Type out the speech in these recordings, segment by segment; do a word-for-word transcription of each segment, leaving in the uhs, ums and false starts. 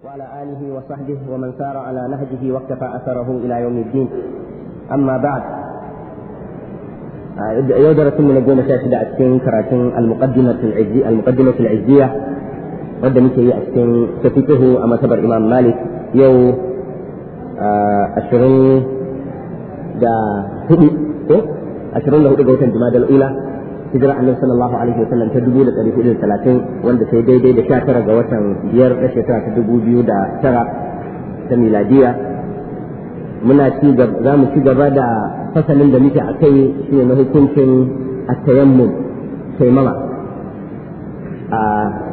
وعلى آله وصحبه ومن سار على نهجه واقتفى أثره إلى يوم الدين. أما بعد، يودر من الجنة شاشدة أتكين كراتين المقدمة العزية المقدمة العزية ودمك هي أتكين تفكه أما تبر إمام مالك يو أشرين دا هدي أشرين له هدي الجماد الأولى hijira annabi sallallahu alaihi wasallam ta dubu da ɗari hudu da talatin wanda sai daidai da sha tara ga watan biyar na shekara ta dubu biyu da tara ta miladiya. Muna ci gaba za mu ci gaba da fasalin da muke a kai shi ne na hukuncin at-tayammum taimama. a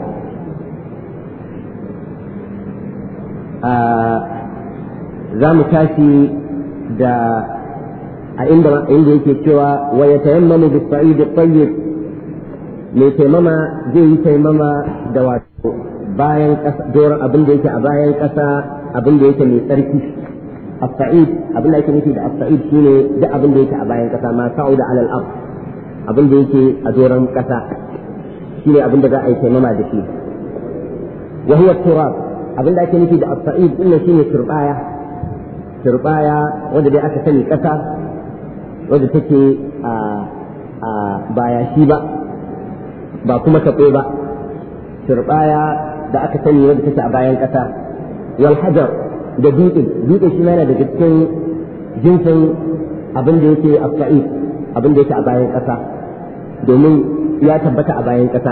a za mu tashi da a inda inda yake cewa wa yatayammamu bis-sa'id at-tayyib, mai taimama zai yi taimama da wato bayan kasa doron abin da yake a bayan kasa abin da yake mai tsarki. as-sa'id abin da yake nufi da as-sa'id shine duk abin da yake a bayan kasa ma sa'uda 'ala al-ard, abin da yake a doron kasa shine abin da za a yi taimama da shi. wa huwa at-turab, abin da yake nufi da as-sa'id din shine turbaya turbaya wanda dai aka sani kasa wadda take a a baya shi ba ba kuma taɓo ba, turbaya da aka sani wadda take a bayan ƙasa. wal hajar da dutse dutse shi yana da cikin jinsin abin da yake as-sa'id, abin da yake a bayan ƙasa domin ya tabbata a bayan ƙasa.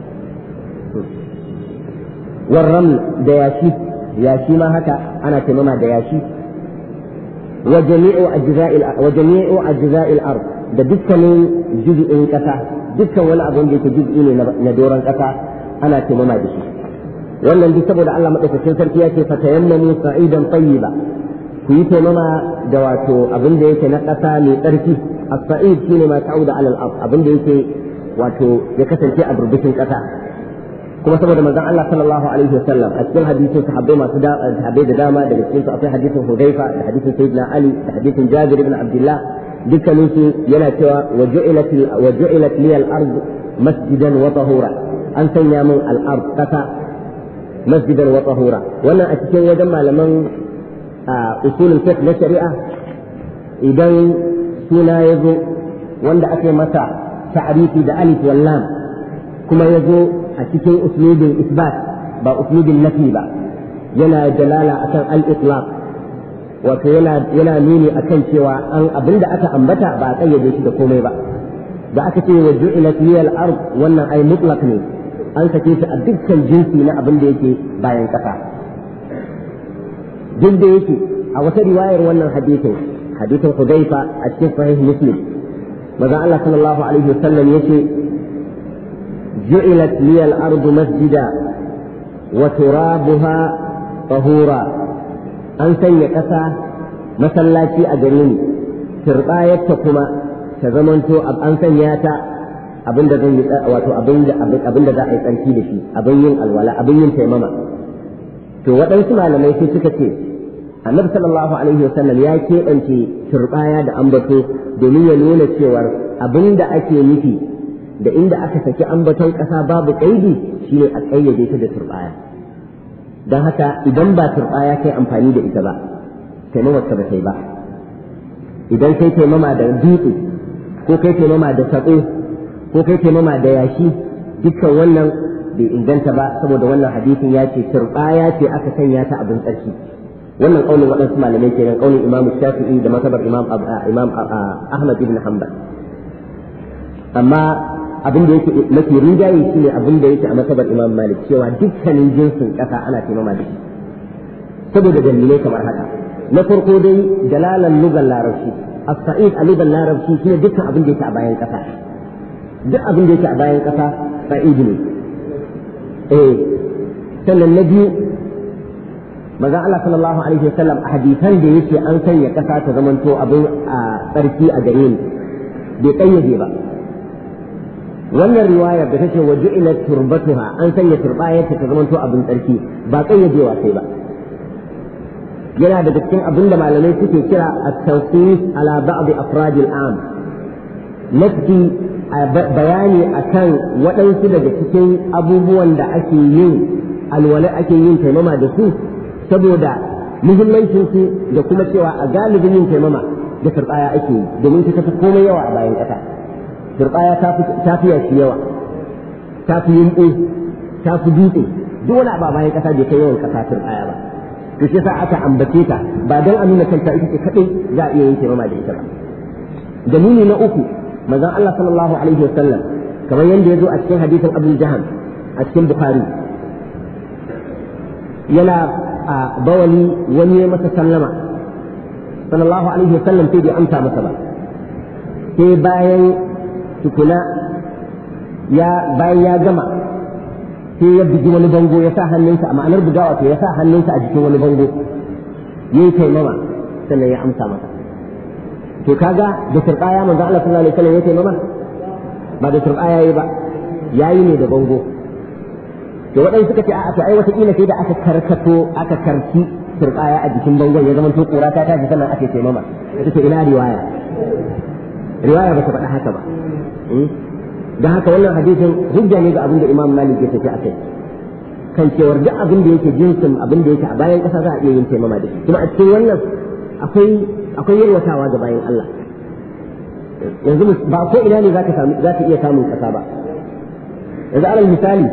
wal raml da yashi yashi ma haka ana taimama da yashi. وجميع أجزاء وجميع أجزاء الأرض ده دكان جزء كذا دكان ولا أظن ده جزء ندوران كذا أنا تماما بشي. وأنا عندي سبب الله ما تفسير سرتيا كيف فتيمموا صعيدا طيبا في تماما دواتو أظن ده كنقطة لتركي الصعيد حينما تعود على الأرض أظن ده واتو يكسر شيء أبربشين كذا. kuma saboda manzon Allah sallallahu alaihi wasallam a cikin hadisin sahabbai masu da sahabbai da dama daga cikin su akwai hadisin Hudayfa da hadisin Sayyidina Ali da hadisin Jabir ibn Abdullah, dukkanin su yana cewa wa ju'ilat wa ju'ilat li al-ard masjidan wa tahura, an sanya min al-ard kasa masjidan wa tahura. wannan a cikin wajen malaman usulul fiqh na shari'a idan suna yazo wanda ake masa ta'rifi da alif wal lam kuma yazo a cikin uslubin isbat ba uslubin nafi ba, yana dalala akan al-itlaq, wato yana yana nuni akan cewa an abinda aka ambata ba a kayyade shi da komai ba. da aka ce wa ju'ilat liyal ard wannan ai mutlaq ne, an sake shi a dukkan jinsi na abin da yake bayan kasa. duk da yake a wata riwayar wannan hadisin hadisin Hudayfa a cikin sahih Muslim, manzo Allah sallallahu alaihi wasallam yace جعلت لي الأرض مسجدا وترابها طهورا، أن سيكسا مسلاتي أجرين ترقاية كما تزمنتو أب أن سياتا أبن دغن واتو أبن أبن دغن أنتي دشي أبين الولاء أبين تيمما. تو waɗansu malamai sai suka ce annabi sallallahu alaihi wasallam ya keɓance turɓaya da ambato domin ya nuna cewar abin da ake nufi da inda aka saki ambaton ƙasa babu ƙaidi shine a ƙayyade ta da turbaya. don haka idan ba turbaya kai amfani da ita ba taimamar ka ba sai ba. idan kai taimama da dutse ko kai taimama da sako ko kai taimama da yashi, dukkan wannan bai inganta ba saboda wannan hadisin ya ce turbaya ce aka sanya ta abin tsarki. wannan kaulin waɗansu malamai kenan, kaulin Imam Shafi'i da masabar Imam Imam Ahmad ibn Hanbal. amma abin da yake mafi rinjaye shi ne abin da yake a masabar Imam Malik cewa dukkanin jinsin ƙasa ana taimama da shi saboda dalilai kamar haka. na farko dai dalalan lugar larabci, as-sa'id a lugar larabci shine dukkan abin da yake a bayan ƙasa. duk abin da yake a bayan ƙasa sa'id ne. eh sannan na biyu maza Allah sallallahu alaihi wasallam a hadisan da yake an sanya ƙasa ta zamanto abin a tsarki a gare ni bai kayyade ba. wannan riwayar da take wa ju'ilat turbatuha an sanya turbayarta ta zamanto abin tsarki ba kayyadewa sai ba. yana daga cikin abin da malamai suke kira at-tawqif ala ba'd afrad al-am, nafsi bayani akan waɗansu daga cikin abubuwan da ake yin alwala ake yin taimama da su saboda muhimmancin su da kuma cewa a galibin yin taimama da turbaya ake yi domin ta tafi komai yawa a bayan ƙasa. Turbaya ta fi yashi yawa, ta fi yunƙu, ta fi dutse, duk wani abu a bayan ƙasa bai kai yawan ƙasa turbaya ba. To shi yasa aka ambace ta ba don a nuna kanta ita ce kaɗai za a iya yin taimama da ita ba. Dalili na uku manzon Allah sallallahu alaihi wasallam kamar yadda ya zo a cikin hadisin Abu Jahm a cikin Bukhari yana a bawali wani ya masa sallama sallallahu alaihi wasallam sai bai amsa masa ba sai bayan tukuna ya bayan ya gama sai ya bugi wani bango ya sa hannunsa a ma'anar bugawa to ya sa hannunsa a jikin wani bango yayi taimama sannan ya amsa masa to kaga da turbaya manzo Allah sallallahu alaihi wasallam ya taimama ba da turbaya yayi ba yayi ne da bango to waɗansu suka ce a to ai wata kila sai da aka karkato aka karki turbaya a jikin bangon ya zama to kura ta tashi sannan ake taimama ita ina riwaya riwaya ba ta faɗa haka ba dan haka wannan hadisin hujja ne ga abin da Imam Malik ya tafi akai kan cewar duk abin da yake jinsin abin da yake a bayan ƙasa za a iya yin taimama da shi kuma a cikin wannan akwai akwai yalwatawa ga bayan Allah yanzu ba ko ina ne zaka samu zaka iya samun ƙasa ba yanzu alal misali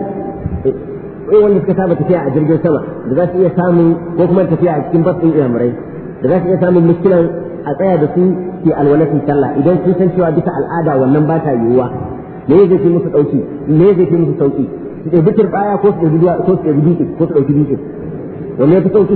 eh wanda suka saba tafiya a jirgin sama da za su iya samun ko kuma tafiya a cikin basin iyamurai da za su iya samun muskilan a tsaya da su ke alwalatin sallah idan sun san cewa bisa al'ada wannan ba ta yiwuwa me zai fi musu dauki me zai fi musu sauki su ɗauki turbaya ko su ɗauki ko su ɗauki dutse ko su ɗauki dutse wanne ya fi sauki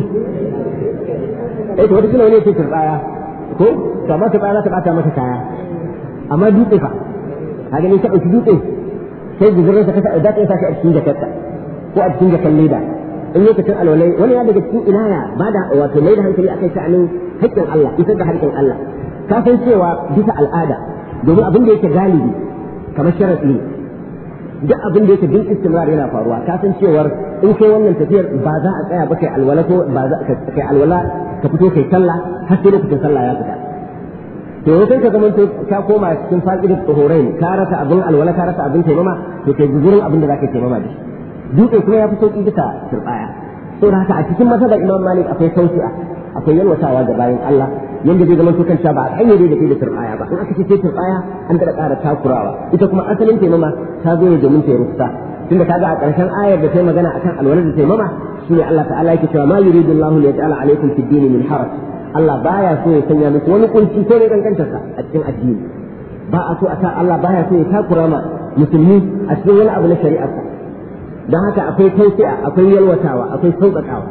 eh to wata kila wani ya ce turbaya ko kamar turbaya za ta ɓata masa kaya amma dutse fa kaga ne ka ɗauki dutse sai guzurin sa kasa da ka sa shi a cikin jakarta ko a cikin jakan leda in lokacin alwalai wani ya daga cikin inaya ba da wato mai da hankali akai sha'anin haƙƙin Allah isar da haƙƙin Allah ka san cewa bisa al'ada domin abin da yake galibi kamar sharaɗi duk abin da yake bin istimrar yana faruwa ka san cewar in kai wannan tafiyar ba za a tsaya ba kai alwala ko ba za ka kai alwala ka fito kai sallah har sai lokacin sallah ya fita to sai ka zama ka koma cikin fa'idar tsohorai ka rasa abin alwala ka rasa abin taimama to kai guzurin abin da zaka taimama da shi dutse kuma ya fi sauki bisa turbaya to da haka a cikin mazhabar Imam Malik akwai sauƙi'a akwai yalwatawa ga bayan Allah yanda zai zama to kanta ba a hanyar da kai da turbaya ba in aka ce turbaya an da ƙara takurawa ita kuma asalin taimama ta zo ne domin ta rufuta tunda kaga a ƙarshen ayar da ta magana akan alwala da taimama shine Allah ta'ala yake cewa ma yuridu Allahu li yaj'ala alaykum fid din min haraj Allah baya so ya sanya muku wani kunci ko ne kankantar sa a cikin addini ba a so a ta Allah baya so ya takura ma musulmi a cikin wani abu na shari'ar sa dan haka akwai tausi'a akwai yalwatawa akwai sauƙaƙawa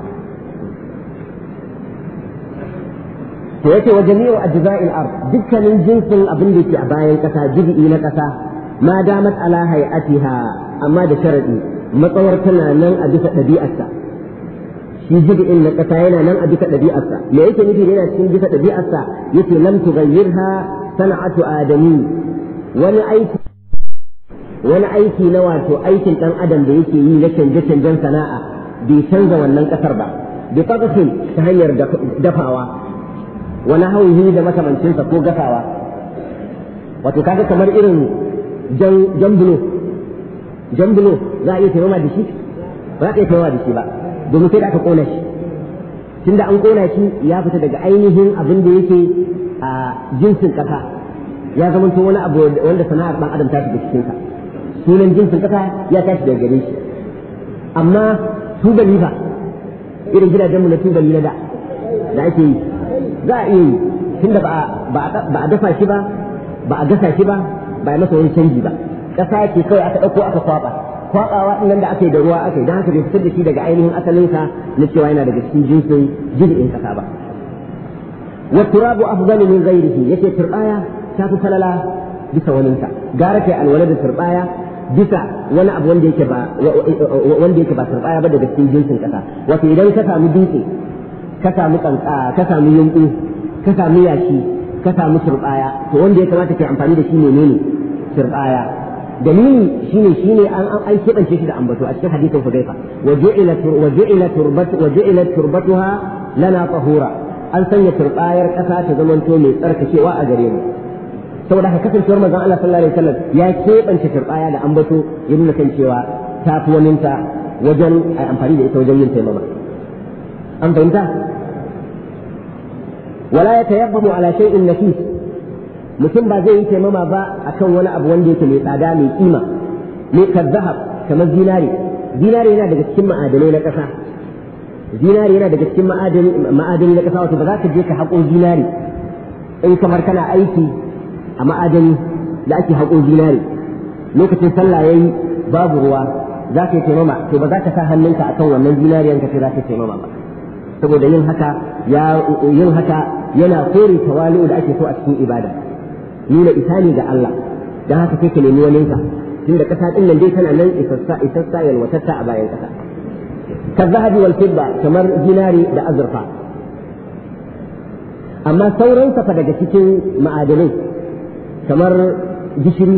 to yake wa jami'u ajza'il ard dukkanin jinsin abin da yake a bayan kasa jibi na kasa ma damat ala hay'atiha amma da sharadi matsawar tana nan a bisa ɗabi'arsa shi jibi'in na kasa yana nan a bisa ɗabi'arsa me yake nufi yana cikin bisa ɗabi'arsa yake lam tughayyirha sana'atu adami wani aiki wani aiki na wato aikin dan adam da yake yi na canje-canjen sana'a bai canza wannan kasar ba bi faqatin ta hanyar dafawa wani hauhi da makamancinsa ko gasawa wato kaga kamar irin jan bulo jan bulo za a iya taimama da shi ba za a iya taimama da shi ba domin sai da aka kona shi tunda an kona shi ya fita daga ainihin abin da yake a jinsin kasa ya zama to wani abu wanda sana'ar dan adam ta shiga cikin sa sunan jinsin kasa ya tashi daga gare shi amma tubali ba irin gidajenmu na tubali na da da ake yi za a iya yi tunda ba a dafa shi ba ba a gasa shi ba ba a masa wani canji ba ƙasa ce kawai aka ɗauko aka kwaɓa kwaɓawa ɗin nan da aka yi da ruwa aka yi don haka bai fitar da shi daga ainihin asalinsa na cewa yana daga cikin jinsin jirgin ƙasa ba wa turabu afdalu min ghairihi yace turbaya ta fi falala bisa waninsa gara kai alwala da turbaya bisa wani abu wanda yake ba wanda yake ba turbaya ba daga cikin jinsin ƙasa wato idan ka samu dutse ka samu kanka ka samu yunƙu ka samu yashi ka samu turbaya to wanda ya kamata kai amfani da shi ne ne turbaya dalili shine shine an an kebance shi da ambato a cikin hadisin Hudayfa wa ju'ila wa ju'ila turbatu wa ju'ila turbatuha lana tahura an sanya turbayar kasa ta zamanto mai tsarkakewa a gare mu saboda haka kasancewar manzon Allah sallallahu alaihi wasallam ya kebance turbaya da ambato ya nuna kan cewa ta fi waninta wajen amfani da ita wajen yin taimama an fahimta wala ya tayammamu ala shay'in nafis mutum ba zai yi taimama ba akan wani abu wanda yake mai tsada mai kima mai kazahab kamar zinari zinari yana daga cikin ma'adanai na ƙasa zinari yana daga cikin ma'adani na ƙasa wato ba za ka je ka haƙo zinari in kamar kana aiki a ma'adani da ake haƙo zinari lokacin sallah yayi babu ruwa za ka yi taimama to ba za ka sa hannunka akan wannan zinariyan ka ce za ka yi taimama ba saboda yin haka ya yin haka yana kore tawali'u da ake so a cikin ibada nuna isani ga Allah dan haka sai ka nemi waninka tunda ƙasa din nan dai tana nan isassa isassa yalwatatta a bayan ƙasa كالذهب والفضة كمر ديناري دا أزرفا أما ثورا فقد cikin ma'adanai kamar gishiri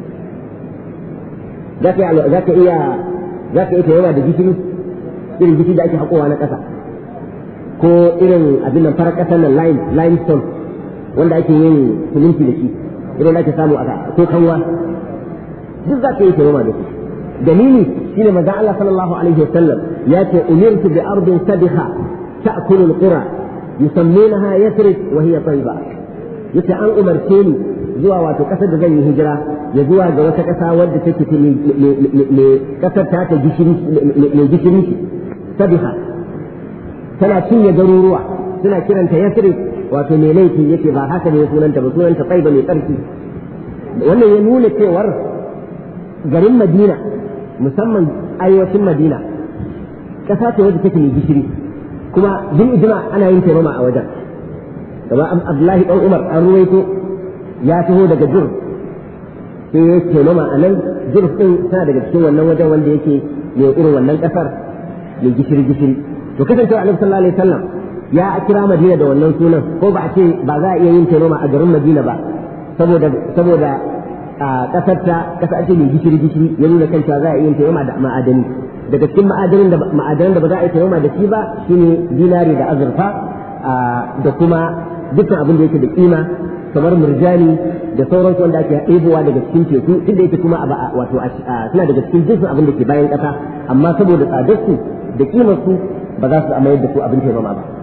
zaka zaka iya zaka iya yawa da gishiri irin gishiri da ake hakowa na ƙasa ko irin abin nan farar ƙasar nan lime limestone wanda ake yin siminti da shi irin da ake samu a ko kanwa duk zaka iya yawa da shi dalili shine manzon Allah sallallahu alaihi wasallam ya ce umirtu bi ardin sabiha ta'kulu alqura yusammunaha yathrib wa hiya tayyiba yace an umarce ni zuwa wato kasar da zan yi hijira ya zuwa ga wata kasa wadda take ne kasar ta ta gishiri ne gishiri sabiha tana cinye garuruwa suna kiranta yathrib wato me laifi yake ba haka ne sunanta ba sunanta tayyiba mai tsarki wannan ya nuna cewar garin Madina musamman arewacin Madina ƙasa ce wadda take mai gishiri kuma bin ijma ana yin taimama a wajen gaba Abdullahi dan Umar an ruwaito ya taho daga Jur sai ya taimama a nan Jur din tana daga cikin wannan wajen wanda yake mai irin wannan ƙasar mai gishiri gishiri to kasance Annabi sallallahu alaihi wasallam ya kira Madina da wannan sunan ko ba a ce ba za a iya yin taimama a garin Madina ba saboda saboda a kasar ta kasa ake mai gishiri gishiri ya nuna kanta za a yi taimama da ma'adani daga cikin ma'adanin da ma'adanin da ba za a yi taimama da shi ba shine dinari da azurfa da kuma dukkan abin da yake da kima kamar murjani da sauran wanda ake ɗebowa daga cikin teku duk da yake kuma wato suna daga cikin jinsin abin da ke bayan ƙasa amma saboda tsadar su da kimar su ba za su amayar da su abin taimama ba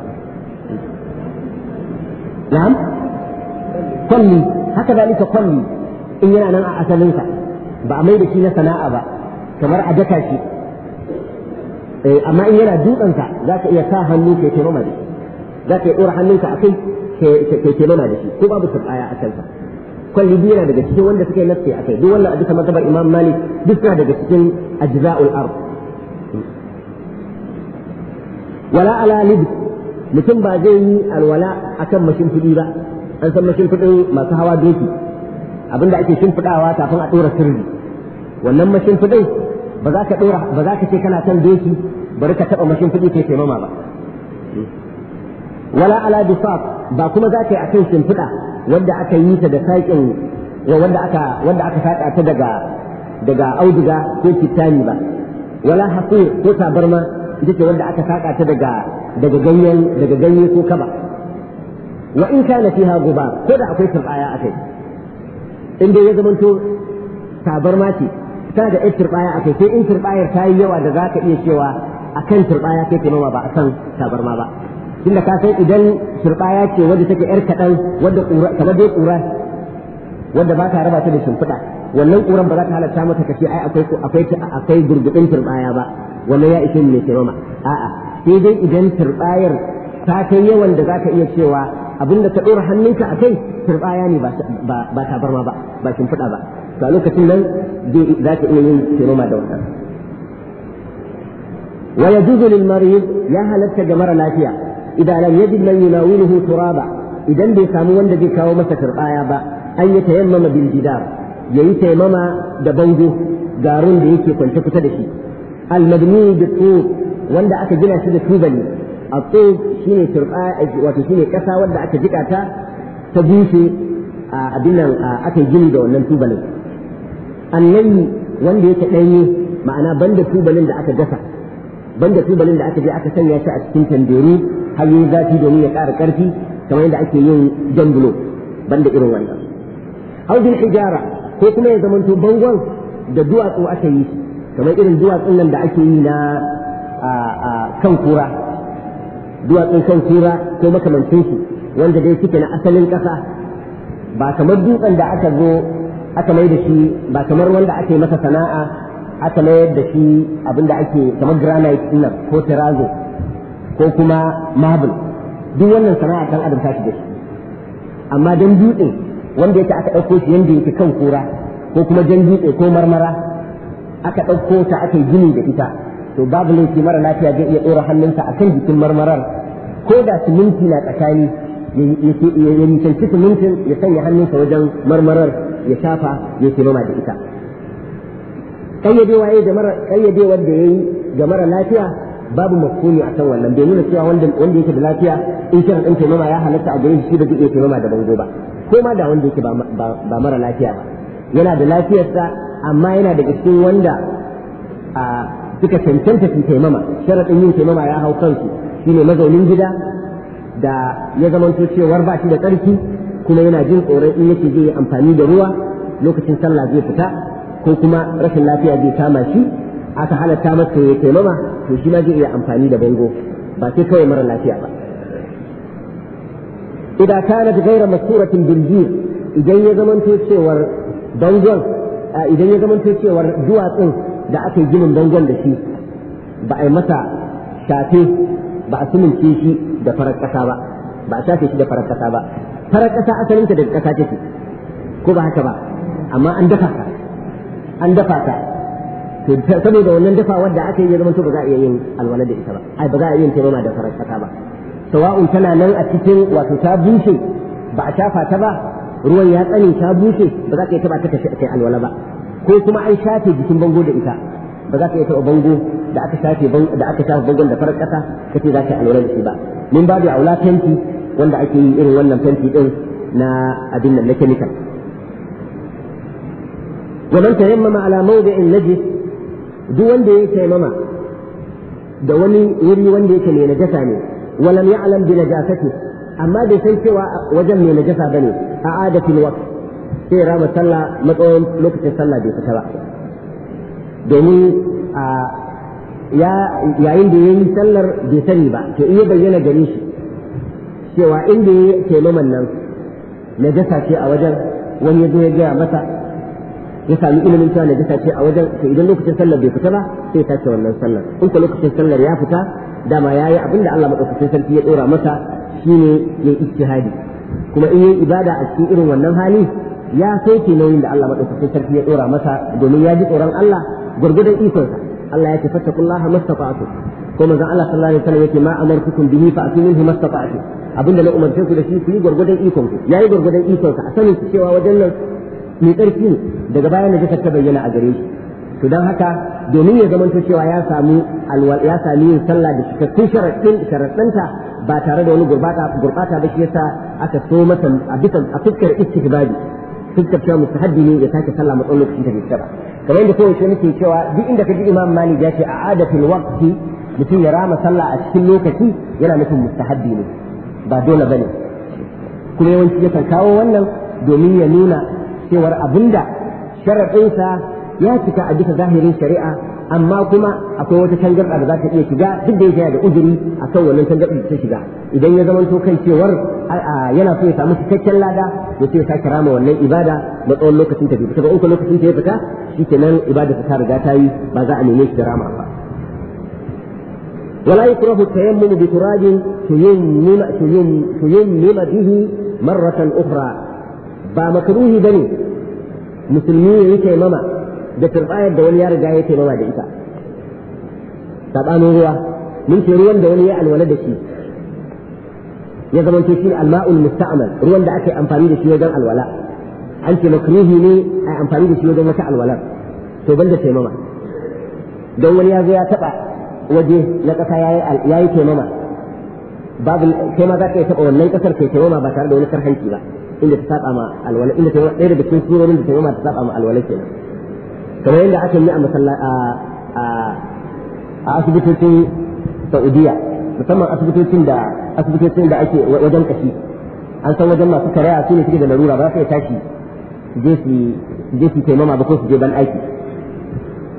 na'am kwalli haka zalika kwalli in yana nan a asalinsa ba a mai da shi na sana'a ba kamar a daka shi amma in yana dutsensa za ka iya sa hannu kai taimama da shi za ka iya ɗora hannunka a kai kai taimama da shi ko babu sabaya a kansa kwalli biyu yana daga cikin wanda suka yi nafsi a kai duk wannan a duka mazhabar imam malik duk suna daga cikin ajza'ul ard wala ala lib mutum ba zai yi alwala akan mashin fudi ba an san mashin fudin masu hawa doki abinda ake shimfiɗawa kafin a ɗora sirri wannan mashimfiɗin ba za ka ɗora ba za ka ce kana kan doki bari ka taɓa mashimfiɗi kai taimama ba wala ala bisaq ba kuma za ka yi akan shimfiɗa wanda aka yi ta da saƙin wanda aka wanda aka saƙa ta daga daga auduga ko kitani ba wala hasir ko tabarma ita ce wanda aka saƙa ta daga daga ganyen daga ganye ko kaba wa in kana fiha gubar ko da akwai turbaya akai in dai ya zamanto tabarma ce ta da ƴar turbaya akai sai in turbayar ta yi yawa da za ka iya cewa akan turbaya kai ke noma ba akan tabarma ba tunda ka san idan turbaya ce wadda take ƴar kaɗan wadda ƙura kamar dai ƙura wadda ba ta raba ta da shimfiɗa wannan ƙuran ba za ta halatta mata kace ai akwai akwai akwai gurgudin turbaya ba wannan ya ishe ne ke noma a'a sai dai idan turbayar ta kai yawan da za ka iya cewa abinda ka ɗora hannunka a kai turbaya ne ba tabarma ba ba shimfiɗa ba to a lokacin nan za ka iya yin taimama da wannan wa yajuzu lil marid ya halatta ga mara lafiya idan lam yajid man yunawiluhu turaba idan bai samu wanda zai kawo masa turbaya ba an yi tayammama bil jidar yayi taimama da bango garin da yake kwance kusa da shi al mabni bi wanda aka gina shi da tubali الطوب شيني ترقاء وتشيني كسا ودا أكا جكاتا تبوشي أبنا أكا جلد ونن توبلين الني وندي يتنيني معنا بند توبلين دا أكا جسا بند توبلين دا أكا جي أكا سنيا شاء سكنتن ديرو هل يذاتي دونية كار كارتي كما يندى أكا يون جنبلو بند إرو وانا أو بالحجارة كوكما يزمن توبنغوان دا دوات وأكا يش kamar irin duwatsun nan da ake yi na kan kura duwatsun kan kura ko makamancin shi wanda dai suke na asalin ƙasa ba kamar dutsen da aka zo aka mai da shi ba kamar wanda ake masa sana'a aka mayar da shi abinda ake kamar granite ɗin ko terrazzo ko kuma marble duk wannan sana'a kan adam tashi da shi amma dan dutse wanda yake aka ɗauko shi yanda yake kan kura ko kuma jan dutse ko marmara aka ɗauko ta aka yi gini da ita to babu laifi mara lafiya zai iya ɗora hannunsa a kan jikin marmarar ko da siminti na tsakani ya nisanci simintin ya sanya hannunsa wajen marmarar ya shafa ya ke mama da ita ƙayyadewa ya ƙayyade wanda ya yi ga mara lafiya babu mafhumi a kan wannan bai nuna cewa wanda yake da lafiya in shirin ɗin taimama ya halatta a gare shi ba zai iya taimama da bango ba ko ma da wanda yake ba mara lafiya ba yana da lafiyarsa amma yana da cikin wanda a suka cancanta su taimama sharaɗin yin taimama ya hau kansu shine mazaunin gida da ya zamanto cewar ba shi da tsarki kuma yana jin tsoron in yake zai yi amfani da ruwa lokacin sallah zai fita ko kuma rashin lafiya zai kama shi aka halatta masa ya taimama to shi ma zai iya amfani da bango ba sai kawai mara lafiya ba idan kanat ghayra masuratin bil jir idan ya zamanto cewar bangon idan ya zamanto cewar duwatsun da aka yi ginin bangon da shi ba a yi masa shafe ba a sumince shi da farar ƙasa ba ba a shafe shi da farar ƙasa ba farar ƙasa asalinta daga ƙasa take ko ba haka ba amma an dafa ta an dafa ta to saboda wannan dafa wadda aka yi ya zamanto ba za a iya yin alwala da ita ba ai ba za a iya yin taimama da farar ƙasa ba sawa'un tana nan a cikin wato ta bushe ba a shafa ta ba ruwan ya tsane ta bushe ba za ka yi taba ta kai alwala ba ko kuma an shafe jikin bango da ita ba za ka yi taba bango da aka shafe da aka shafe bangon da farar kasa kace za ka yi alwala da shi ba min babu aula fenti wanda ake yi irin wannan fenti din na abin nan na chemical wa man tayammama ala mawdi'in najis duk wanda ya tayammama da wani wuri wanda yake ne najasa ne ولم يعلم بنجاسته أما دي سنسوا وجم من نجاسة بني أعادة الوقت sai rama sallah matsayin lokacin sallah bai fita ba domin yayin da ya yi sallar bai sani ba to iya bayyana gare shi cewa inda ya ke maman nan najasa ce a wajen wani ya zo ya gaya masa ya sami ilimin cewa najasa ce a wajen to idan lokacin sallar bai fita ba sai ta ce wannan sallar in ko lokacin sallar ya fita dama ya yi abin da Allah maɗaukacin sarki ya ɗora masa shine ya yi ijtihadi kuma in yi ibada a cikin irin wannan hali ya sauke nauyin da Allah maɗaukacin sarki ya ɗora masa domin ya ji tsoron Allah gurgudan ikonsa Allah ya ce fattakullaha mastata'tu ko manzon Allah sallallahu alaihi wasallam yake ma amartukum bihi fa atu minhu mastata'tu abinda na umarce ku da shi ku yi gurgudan ikon ku yayi gurgudan ikonsa a sanin cewa wajen nan mai ƙarfi ne daga baya na ta bayyana a gare shi to don haka domin ya zamanto cewa ya samu ya sami yin sallah da cikakkun sharaɗin sharaɗinta ba tare da wani gurbata gurbata ba shi yasa aka so masa a bisa a fuskar istihbabi fuskar cewa mustahabbi ne ya sake sallah matsayin lokacin da bai ba kamar yadda kowace nake cewa duk inda ka ji imam malik ya ce a adatul waqti mutum ya rama sallah a cikin lokaci yana nufin mustahabbi ne ba dole bane kuma yawanci yakan kawo wannan domin ya nuna cewar abinda sharaɗinsa ya cika a bisa zahirin shari'a amma kuma akwai wata tangarɗa da za ta iya shiga duk da yake da uzuri a kan wannan tangarɗa da ta shiga idan ya zamanto kan cewar yana so ya samu cikakken lada ya ce ya sake rama wannan ibada na tsawon lokacin ta bai fita ba in ka lokacin ta ya fita shikenan ibada ta riga ta yi ba za a neme shi da rama ba ولا يكره التيمم بتراب تيمم تيمم به مرة أخرى فمكروه بني مسلمين يتيمم da turbayar da wani ya riga ya taimama da ita sabanin ruwa mun ce ruwan da wani ya alwala da shi ya zama to shi alma'ul musta'mal ruwan da aka yi amfani da shi wajen alwala an ce makruhi ne a amfani da shi wajen wata alwala to banda taimama don wani ya zo ya taba waje na kasa ya yi taimama babu kai ma za ka yi taba wannan kasar kai taimama ba tare da wani karhanci ba inda ta saba ma alwala inda ta ɗaya daga cikin surorin da taimama ta saba ma alwala kenan kamar yadda aka yi a masalla a asibitocin Saudiya musamman asibitocin da asibitocin da ake wajen kashi an san wajen masu karaya su ne suke da larura ba za su tashi su je su je su taimama ba ko su je ban aiki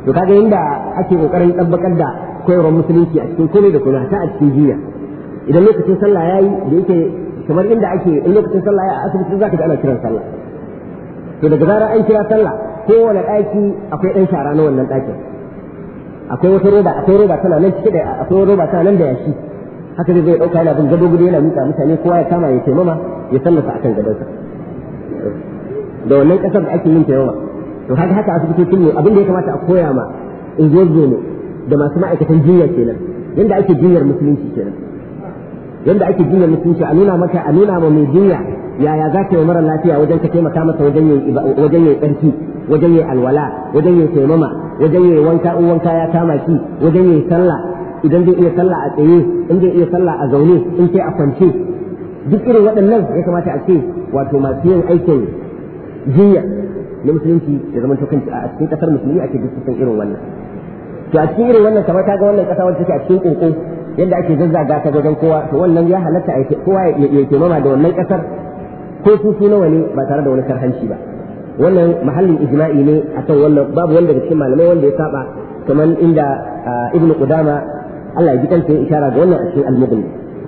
to kaga inda ake kokarin tabbakar da koyarwar musulunci a cikin komai da kuma ta a cikin jiya idan lokacin sallah yayi da yake kamar inda ake in lokacin sallah ya a asibiti zaka ji ana kiran sallah to daga zarar an kira sallah kowane ɗaki akwai ɗan shara na wannan ɗakin akwai wata roba akwai roba tana nan cike da akwai roba tana nan da yashi haka zai ɗauka yana bin gado gudu yana miƙa mutane kowa ya kama ya taimama ya sallasa akan gadonsa da wannan ƙasar da ake yin taimama to haka haka asibitocin ne abin da ya kamata a koya ma ingozo ne da masu ma'aikatan jinya kenan yanda ake jinyar musulunci kenan yanda ake jinyar musulunci a nuna maka a nuna ma mai jinya yaya za ka yi mara lafiya wajen ka taimaka masa wajen yayi wajen yayi tsarki wajen yayi alwala wajen yayi taimama wajen yayi wanka in wanka ya kama shi wajen yayi sallah idan zai iya sallah a tsaye in zai iya sallah a zaune in sai a kwance duk irin waɗannan ya kamata a ce wato masu yin aikin jinya na musulunci ya zama kan a cikin kasar musulmi ake duk san irin wannan to a cikin irin wannan kamar kaga wannan kasa wacce take a cikin koko yadda ake zazzaga ta wajen kowa to wannan ya halatta a kowa ya taimama da wannan kasar ko su su nawa ne ba tare da wani karhanci ba wannan mahallin ijma'i ne akan wannan babu wanda daga cikin malamai wanda ya saba kamar inda ibnu qudama Allah ya ji kanta ya ishara ga wannan a cikin al-mughni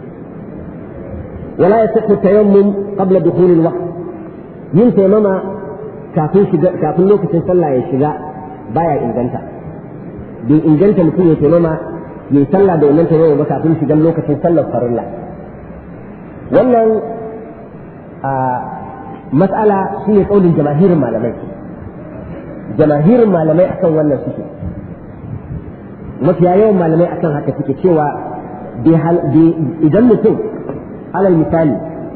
wala yasihu tayammum qabla dukhul al-waqt yin taimama kafin shiga kafin lokacin sallah ya shiga baya inganta bai inganta mutum ya taimama yayi sallah da wannan taimama ba kafin shigan lokacin sallar farilla wannan a mas'ala shi ne kaulin jamahirin malamai jamahirin malamai akan wannan suke mafiya yawan malamai akan haka suke cewa idan mutum alal misali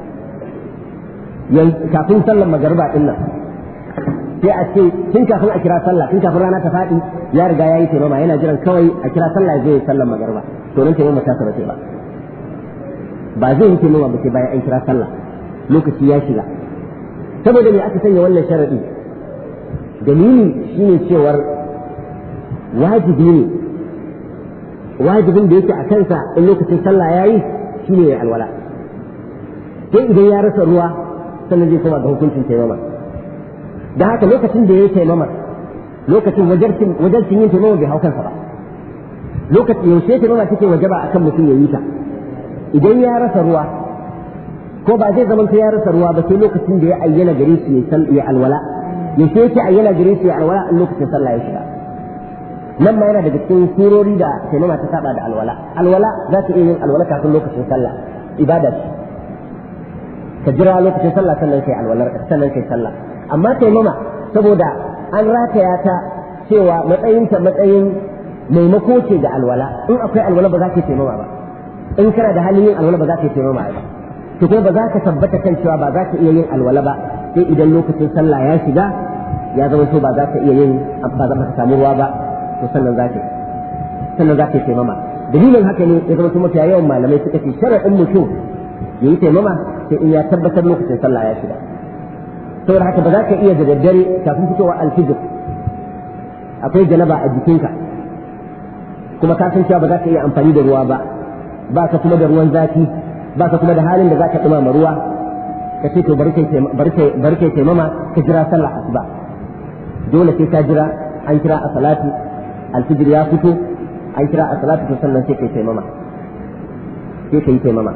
kafin sallar magariba din nan sai a ce tun kafin a kira sallah tun kafin rana ta faɗi ya riga ya yi taimama yana jiran kawai a kira sallah zai yi sallar magariba to nan taimama ta saba ba ba zai yi taimama ba sai bayan an kira sallah lokaci ya shiga saboda me aka sanya wannan sharadi dalili shine cewar wajibi ne wajibin da yake a kansa in lokacin sallah yayi shine ya alwala sai idan ya rasa ruwa sannan zai koma ga hukuncin taimama da haka lokacin da ya taimama lokacin wajarcin wajarcin yin taimama bai hau kansa ba lokacin yaushe taimama take wajaba akan mutum ya yi ta idan ya rasa ruwa ko ba zai zama ya rasa ruwa ba sai lokacin da ya ayyana gare shi ya alwala yaushe yake ayyana gare shi ya alwala in lokacin sallah ya shiga nan ma yana daga cikin surori da taimama ta saba da alwala alwala za ta iya yin alwala kafin lokacin sallah ibada ce ka jira lokacin sallah sannan kai alwalar sannan kai sallah amma taimama saboda an rataya ta cewa matsayinta matsayin maimako ce ga alwala in akwai alwala ba za ka yi taimama ba in kana da halin yin alwala ba za ka yi taimama ba to kuma ba za ka tabbata kan cewa ba za ka iya yin alwala ba sai idan lokacin sallah ya shiga ya zama to ba za ka iya yin ba za ka samu ruwa ba to sannan za ka sannan za ka yi taimama dalilin haka ne ya zama to mafiya yawan malamai suka ce sharaɗin mutum ya yi taimama sai in ya tabbatar lokacin sallah ya shiga saboda haka ba za ka iya da daddare kafin fitowa alfijir akwai janaba a jikinka kuma ka san cewa ba za ka iya amfani da ruwa ba ba ka kuma da ruwan zafi ba ka kuma da halin da za ka ɗumama ruwa ka ce to bari kai taimama ka jira sallah asuba dole sai ka jira an kira a salatu alfijir ya fito an kira a salatu to sannan sai kai taimama sai kai taimama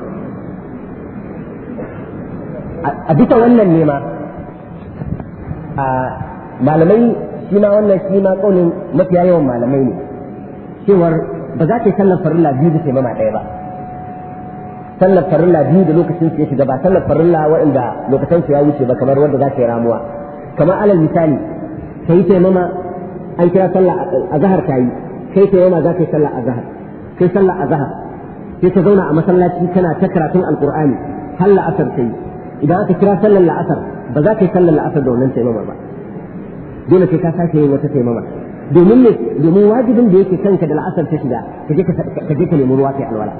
a bisa wannan ne ma a malamai shi ma wannan shi ma kaunin mafiya yawan malamai ne cewar ba za ka yi sallar farilla biyu da taimama ɗaya ba sallar farilla biyu da lokacin su ya shiga ba sallar farilla waɗanda lokacin su ya wuce ba kamar wanda za ka yi ramuwa kamar alal misali ka yi taimama an kira sallah a zahar ka yi kai taimama za ka yi sallah a zahar kai sallah a zahar sai ka zauna a masallaci kana ta karatun alqur'ani har la'asar ta yi idan aka kira sallar la'asar ba za ka yi sallar la'asar da wannan taimama ba dole sai ka sake yin wata taimama domin ne domin wajibin da yake kanka da la'asar ta shiga ka je ka je ka nemi ruwa kai alwala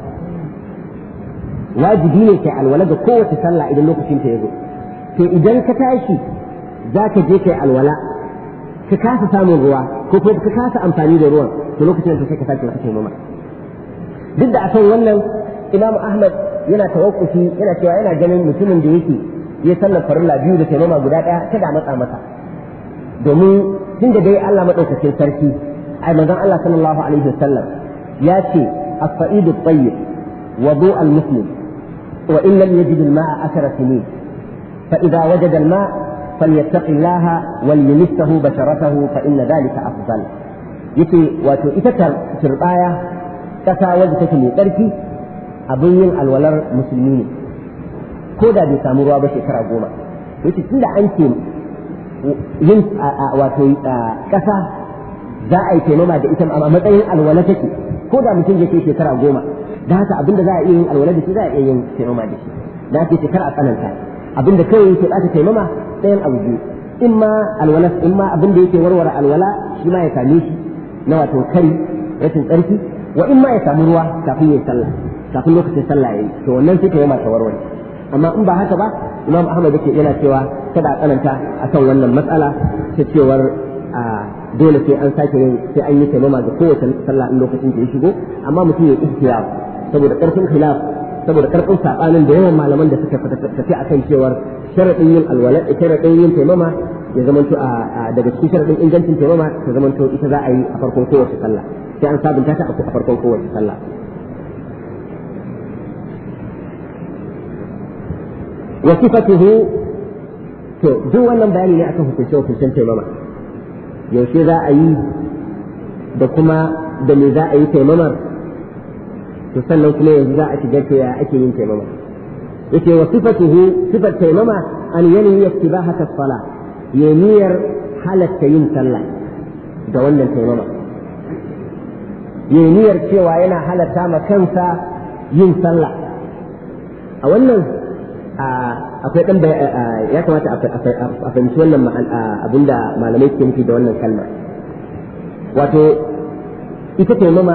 wajibi ne kai alwala da kowace sallah idan lokacin ta yazo to idan ka tashi za ka je kai alwala ka kasa samun ruwa ko ko ka kasa amfani da ruwan to lokacin da sai ka sake wata taimama duk da akan wannan Imam Ahmad yana tawakkufi yana cewa yana ganin mutumin da yake ya sallar farilla biyu da taimama guda ɗaya kada a matsa masa domin tun da dai Allah madaukakin sarki ai manzon Allah sallallahu alaihi wasallam ya ce as-sa'idu at-tayyib wudu al-muslim wa in lam yajid al-ma'a akara sinin fa idha wajada al-ma' falyattaqi Allah wal yumsahu basharatahu fa inna dhalika afdal yace wato ita turbaya kasa wanda take mai tsarki abin yin alwalar musulmi ne ko da bai samu ruwa ba shekara goma yace tunda an ce yin wato kasa za a yi taimama da ita a matsayin alwala take ko da mutum ya kai shekara goma da haka abinda za a iya yin alwala da shi za a iya yin taimama da shi da haka shekara a tsananta abinda kawai yake ɓata taimama ɗayan abu biyu in ma alwala in ma abinda yake warware alwala shi ma ya same shi na wato kari rashin tsarki wa in ma ya samu ruwa kafin ya sallah kafin lokacin sallah yayi to wannan sai taimama ta warware amma in ba haka ba Imam Ahmad yake yana cewa kada a tsananta akan wannan matsala ta cewar a dole sai an sake yin sai an yi taimama ga kowace sallah in lokacin da ya shigo amma mutum ya ihtiyar saboda karfin khilaf saboda karfin sabanin da yawan malaman da suka tafi akan cewar sharadin yin alwala sharadin yin taimama ya zamanto a daga cikin sharadin ingancin taimama ta zamanto ita za a yi a farkon kowace sallah sai an sabunta ta a farkon kowace sallah wa sifatuhu to duk wannan bayani ne akan hukunce hukuncen taimama yaushe za a yi da kuma da me za a yi taimamar to sannan kuma yanzu za a shiga ta ya ake yin taimama yace wa sifatuhu sifat taimama an yani istibahata as-sala yaniyar halatta yin sallah da wannan taimama yaniyar cewa yana halatta ma kansa yin sallah a wannan akwai dan ya kamata a fahimci wannan abinda malamai ke nufi da wannan kalma wato ita taimama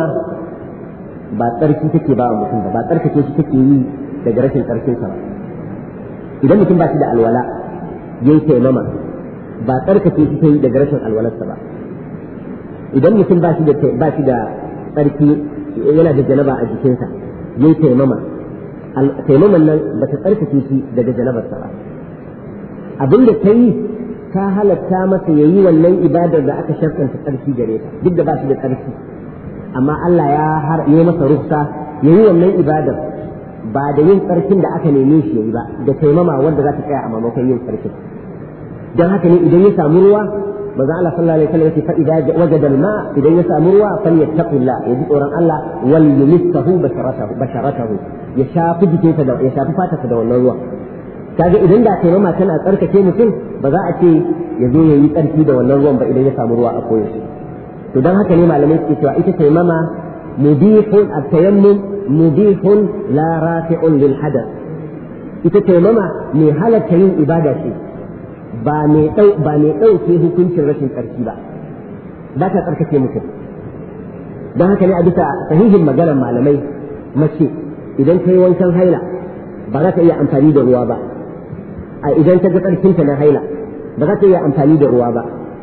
ba tsarki take ba wa mutum ba ba tsarkake shi take yi daga rashin tsarkinsa ba idan mutum ba shi da alwala yayi taimama ba tsarkake shi ta yi daga rashin alwalarsa ba idan mutum ba shi da ba shi da tsarki yana da janaba a jikinsa yayi taimama taimaman nan ba ta tsarkake shi daga janabarsa ba abin da ta yi ta halatta masa ya yi wannan ibadar da aka sharkanta tsarki gare ta duk da ba shi da tsarki amma Allah ya har yi masa rufsa ya yi wannan ibadar ba da yin tsarkin da aka neme shi ya yi ba da taimama wanda za ta tsaya a maimakon yin tsarkin don haka ne idan ya samu ruwa manzo Allah sallallahu alaihi wasallam ya ce fa idza wajada al-ma idan ya samu ruwa falyattaqillah ya ji tsoron Allah wal yumissahu basharatahu basharatahu ya shafi jikinsa da ya shafi fatarsa da wannan ruwa kaga idan da taimama tana tsarkake mutum ba za a ce ya zo ya yi tsarki da wannan ruwan ba idan ya samu ruwa a koyaushe to don haka ne malamai suke cewa ita taimama mubihun at-tayammum mubihun la rafi'un lil hadath ita taimama mai halatta yin ibada ce ba mai dau ba mai dauke hukuncin rashin tsarki ba ba ta tsarkake mutum don haka ne a bisa sahihin maganar malamai mace idan ta yi wankan haila ba za ta iya amfani da ruwa ba a idan ta ga tsarkinta na haila ba za ta iya amfani da ruwa ba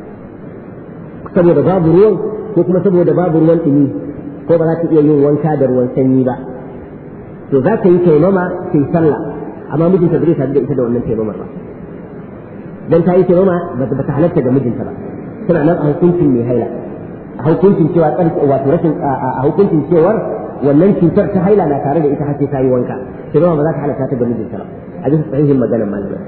saboda babu ruwan ko kuma saboda babu ruwan ɗumi ko ba za ta iya yin wanka da ruwan sanyi ba to za ta yi taimama ta yi sallah amma mijinta zai sadu da ita da wannan taimamar ba dan ta yi taimama ba ta halatta ga mijinta ba tana nan a hukuncin mai haila a hukuncin cewa tsarki wato rashin a hukuncin cewar wannan cutar ta haila na tare da ita har sai ta yi wanka taimama ba za ta halatta ta ga mijinta ba a bisa sahihin maganar malamai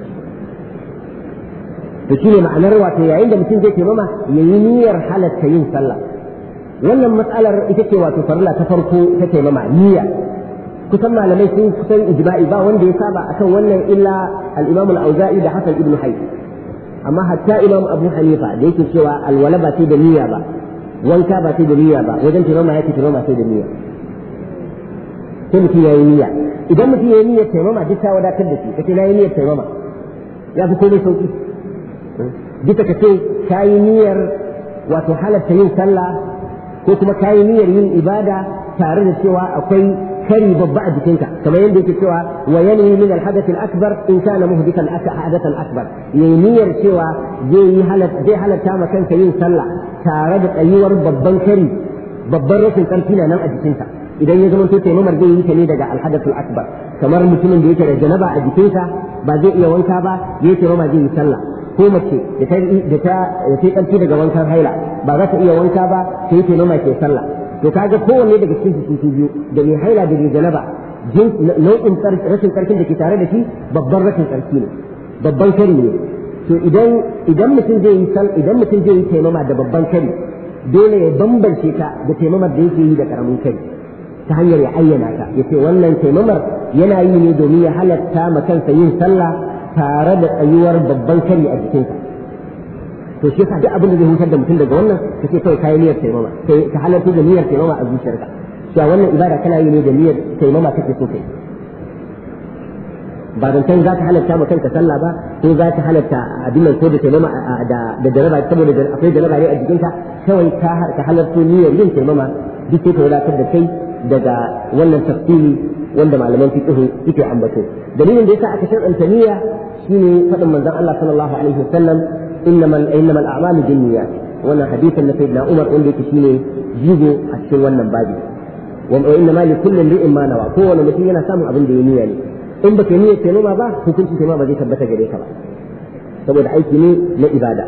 to shine ma'anar wato yayin da mutum zai taimama yayi niyyar halatta yin sallah wannan matsalar ita ce wato farilla ta farko ta taimama niyya kusan malamai sun kusan ijma'i ba wanda ya saba akan wannan illa al-Imam al-Auza'i da Hasan ibn Hayy amma hatta Imam Abu Hanifa da yake cewa alwala ba sai da niyya ba wanka ba sai da niyya ba wajen taimama yake taimama sai da niyya sai mutum yayi niyya idan mutum yayi niyyar taimama duk ta wadatar da shi kace na yi niyyar taimama ya fi komai sauki duka ka ce ka yi niyyar wato halatta yin sallah ko kuma ka yi niyyar yin ibada tare da cewa akwai kari babba a jikinka kamar yadda yake cewa wa yanwi min al-hadath al-akbar in kana muhdithan hadath al-akbar yayi niyyar cewa zai yi halatta zai halatta ma kanka yin sallah tare da tsayuwar babban kari babban rashin karfi na nan a jikinka idan ya zama to taimamar zai yi ta ne daga al-hadath al-akbar kamar mutumin da yake da janaba a jikinsa ba zai iya wanka ba yayi taimama zai yi sallah ko mace da ta da ta ta kanci daga wankan haila ba za ta iya wanka ba sai ta noma ke sallah to kaga kowanne daga cikin su biyu da mai haila da mai janaba nau'in rashin karfin da ke tare da shi babban rashin karfi ne babban kari ne to idan idan mutum zai yi sal idan mutum zai yi taimama da babban kari dole ya bambance ta da taimamar da yake yi da karamin kari ta hanyar ya ayyana ta yace wannan taimamar yana yi ne domin ya halatta ma kansa yin sallah tare da tsayuwar babban kari a jikinsa to shi yasa duk abin da zai hutar da mutum daga wannan kace kai kai niyyar taimama sai ka halarta da niyyar taimama a zuciyarka cewa wannan ibada kana yi ne da niyyar taimama kake so kai ba dan za ka halatta ma kanka sallah ba ko za ka halatta abin nan ko da taimama da da jaraba saboda akwai jaraba ne a jikinka kawai ka ka halarta niyyar yin taimama duk sai ka wadatar da kai daga wannan tafsiri wanda malaman fiqh suke ambato dalilin da yasa aka shar'anta niyya shine fadin manzon Allah sallallahu alaihi wasallam innamal innamal a'malu binniyat wannan hadisin na sayyidina Umar wanda yake shine jigo a cikin wannan babi wa innama li kulli imrin ma nawa kowane mutum yana samun abin da ya niyya ne in baka niyyar taimama ba hukuncin taimama ba zai tabbata gare ka ba saboda aiki ne na ibada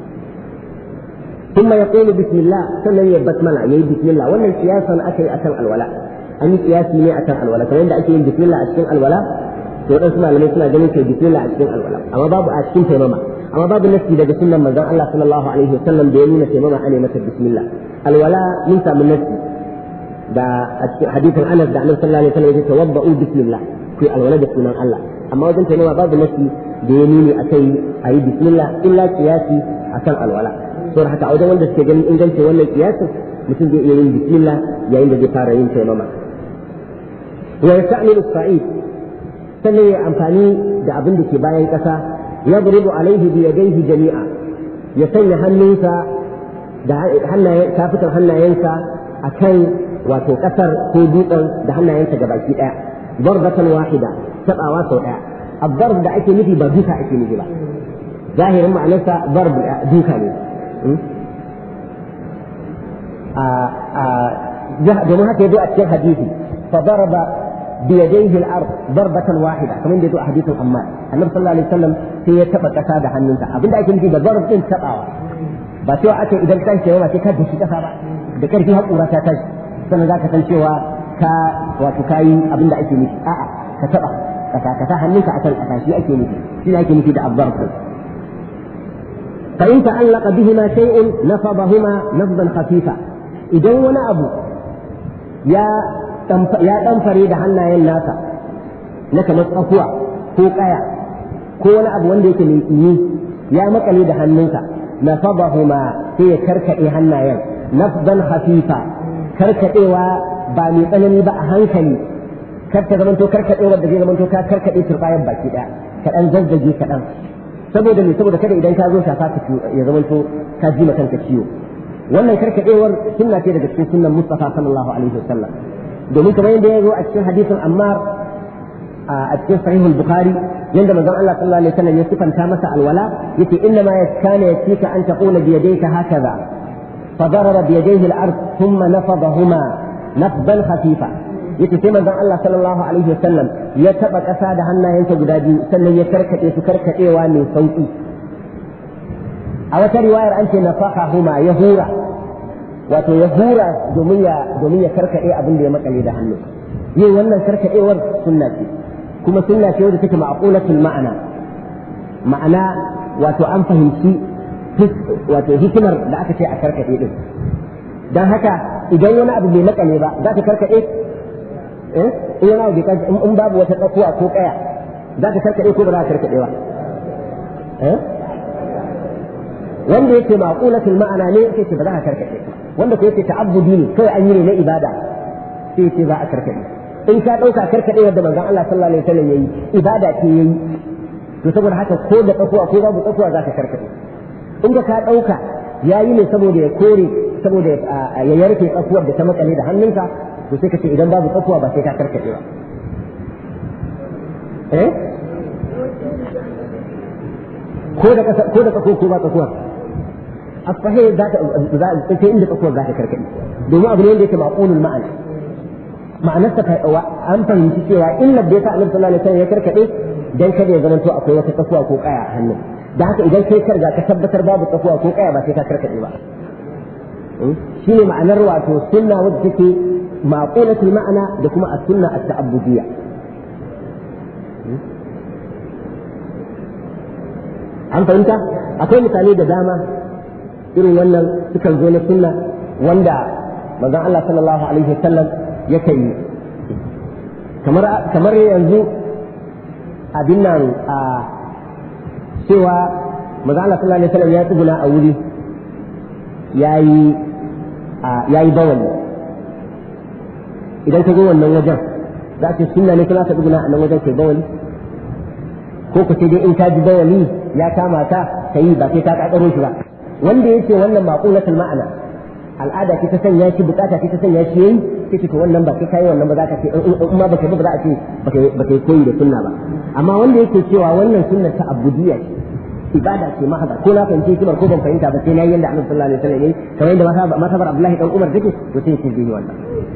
ثم يقول بسم الله سنن يبسملا يي بسم الله wannan kiyasan akai akan alwala an yi kiyasi ne akan alwala kamar yadda ake yin bismillah a cikin alwala to wadansu malamai suna ganin kai bismillah a cikin alwala amma babu a cikin taimama amma babu nasi daga sunnan manzon Allah sallallahu alaihi wasallam da ya nuna taimama ane mata bismillah alwala mun samu nasi da a cikin hadisin Anas da Annabi sallallahu alaihi wasallam ya ce tawadda'u bismillah ku alwala da sunan Allah amma wajen taimama babu nasi da ya nuni akai ayi bismillah illa kiyasi akan alwala to haka a wajen wanda suke ganin ingancin wannan kiyasin mutum zai iya yin bismillah yayin da zai fara yin taimama wa yasta'milu as-sa'id sannan ya amfani da abin da ke bayan ƙasa yadribu alaihi bi yadayhi jami'a ya sanya hannunsa da hannayen tafukan hannayensa akan wato ƙasar ko dutsen da hannayensa gabaki ɗaya darbatan wahida tabawa sau ɗaya abdarb da ake nufi ba duka ake nufi ba zahirin ma'anarsa darb duka ne domin haka yazo a cikin hadisi fa daraba bi yadayhi al-ard darbatan wahida kamar yadda yazo a hadisin Ammar Annabi sallallahu alaihi wasallam sai ya taba kasa da hannunsa abinda ake nufi da darb din tabawa ba cewa ake idan kan cewa sai ka dashi kasa ba da karfi hakura ta tashi sannan zaka san cewa ka wato kai abinda ake nufi a'a ka taba kasa kasa hannunka akan kasa shi ake nufi shi ake nufi da abdarb fa in ta'allaqa bihima shay'un nafadahuma nafdan khafifa idan wani abu ya ya ɗamfare da hannayen nasa na kamar tsakuwa ko ƙaya ko wani abu wanda yake mai tsini ya makale da hannunsa na fadahuma sai ya karkaɗe hannayen nafdan hafifa karkaɗewa ba mai tsanani ba a hankali kar ta zamanto karkaɗewa da zai zamanto ka karkaɗe turɓayar baki ɗaya kaɗan zazzage kaɗan saboda me saboda kada idan ka zo shafa ka ya zamanto ka ji ma kanka ciwo wannan karkaɗewar sunna ce daga cikin sunnan Mustafa sallallahu alaihi wasallam domin kamar yadda ya zo a cikin hadisin Ammar a cikin sahihul Bukhari yanda manzon Allah sallallahu alaihi wasallam ya sifanta masa alwala yace inna ma yakana yakika an taqula bi yadayka hakaza fa daraba bi yadayhi al-ard thumma nafadahuma nafdan khafifa yace sai manzon Allah sallallahu alaihi wasallam ya taba kasa da hannayensa guda biyu sannan ya karkade su karkadewa mai sauki a wata riwayar an ce nafahahuma ya hura wato ya hura domin ya domin ya karkade abin da ya makale da hannu yin wannan karkadewar sunna ce kuma sunna ce wadda take ma'qulatul ma'ana ma'ana wato an fahimci wato hikimar da aka ce a karkade din dan haka idan wani abu bai makale ba za ka karkade eh in yana da in babu wata tsakuwa ko kaya za ka karkade ko ba za ka karkade ba eh wanda yake ma'qulatul ma'ana ne yake ba za ka karkade wanda ko yake ta'abbudi ne kai an yi ne na ibada sai yake za a karkade in ka dauka karkade wanda manzon Allah sallallahu alaihi wasallam yayi ibada ce yayi to saboda haka ko da tsakuwa ko babu tsakuwa za ka karkade in ka dauka yayi ne saboda ya kore saboda ya yarke tsakuwar da ta makale da hannunka to sai ka ce idan babu tsakuwa ba sai ka karkade ba eh ko da ko da tsakuwa ko ba tsakuwa الصحيح ذات ذات إن تقول ذات كركدي دوما أبني اللي تبعقون المعنى معنى سك وأم فهم شيء إلا بديت النبي صلى الله عليه وسلم يكركدي دين كذي زمن تو أقوى تقوى أقوى هنن da haka idan kai karga ka tabbatar babu tsakuwa ko kaya ba sai ka karkade ba shi ne ma'anar wato sunna wadda take maqulatul ma'ana da kuma as-sunna at-ta'abbudiyya an fahimta akwai misali da dama irin wannan sukan zo na sunna wanda manzon Allah sallallahu alaihi wasallam yake yi kamar kamar yanzu abin nan a cewa manzon Allah sallallahu alaihi wasallam ya tsuguna a wuri yayi yayi bawali idan ka zo wannan wajen za ka sunna ne kana ka tsuguna a nan wajen kai bawali ko ku ce dai in ka ji bawali ya kama ka kai ba sai ka kakaro shi ba wanda yake wannan maqulatul ma'ana al'ada ce ta sanya shi bukata ce ta sanya shi yayi kike to wannan ba kai kai wannan ba za ka ce in ma baka ba za a ce baka koyi da sunna ba amma wanda yake cewa wannan sunnar ta abudiyya ce ibada ce mahada ko na fahimce shi ko ban fahimta ba sai na yi yanda Annabi sallallahu alaihi wasallam yayi kamar yadda masabar Abdullahi dan Umar take to sai ce zai wannan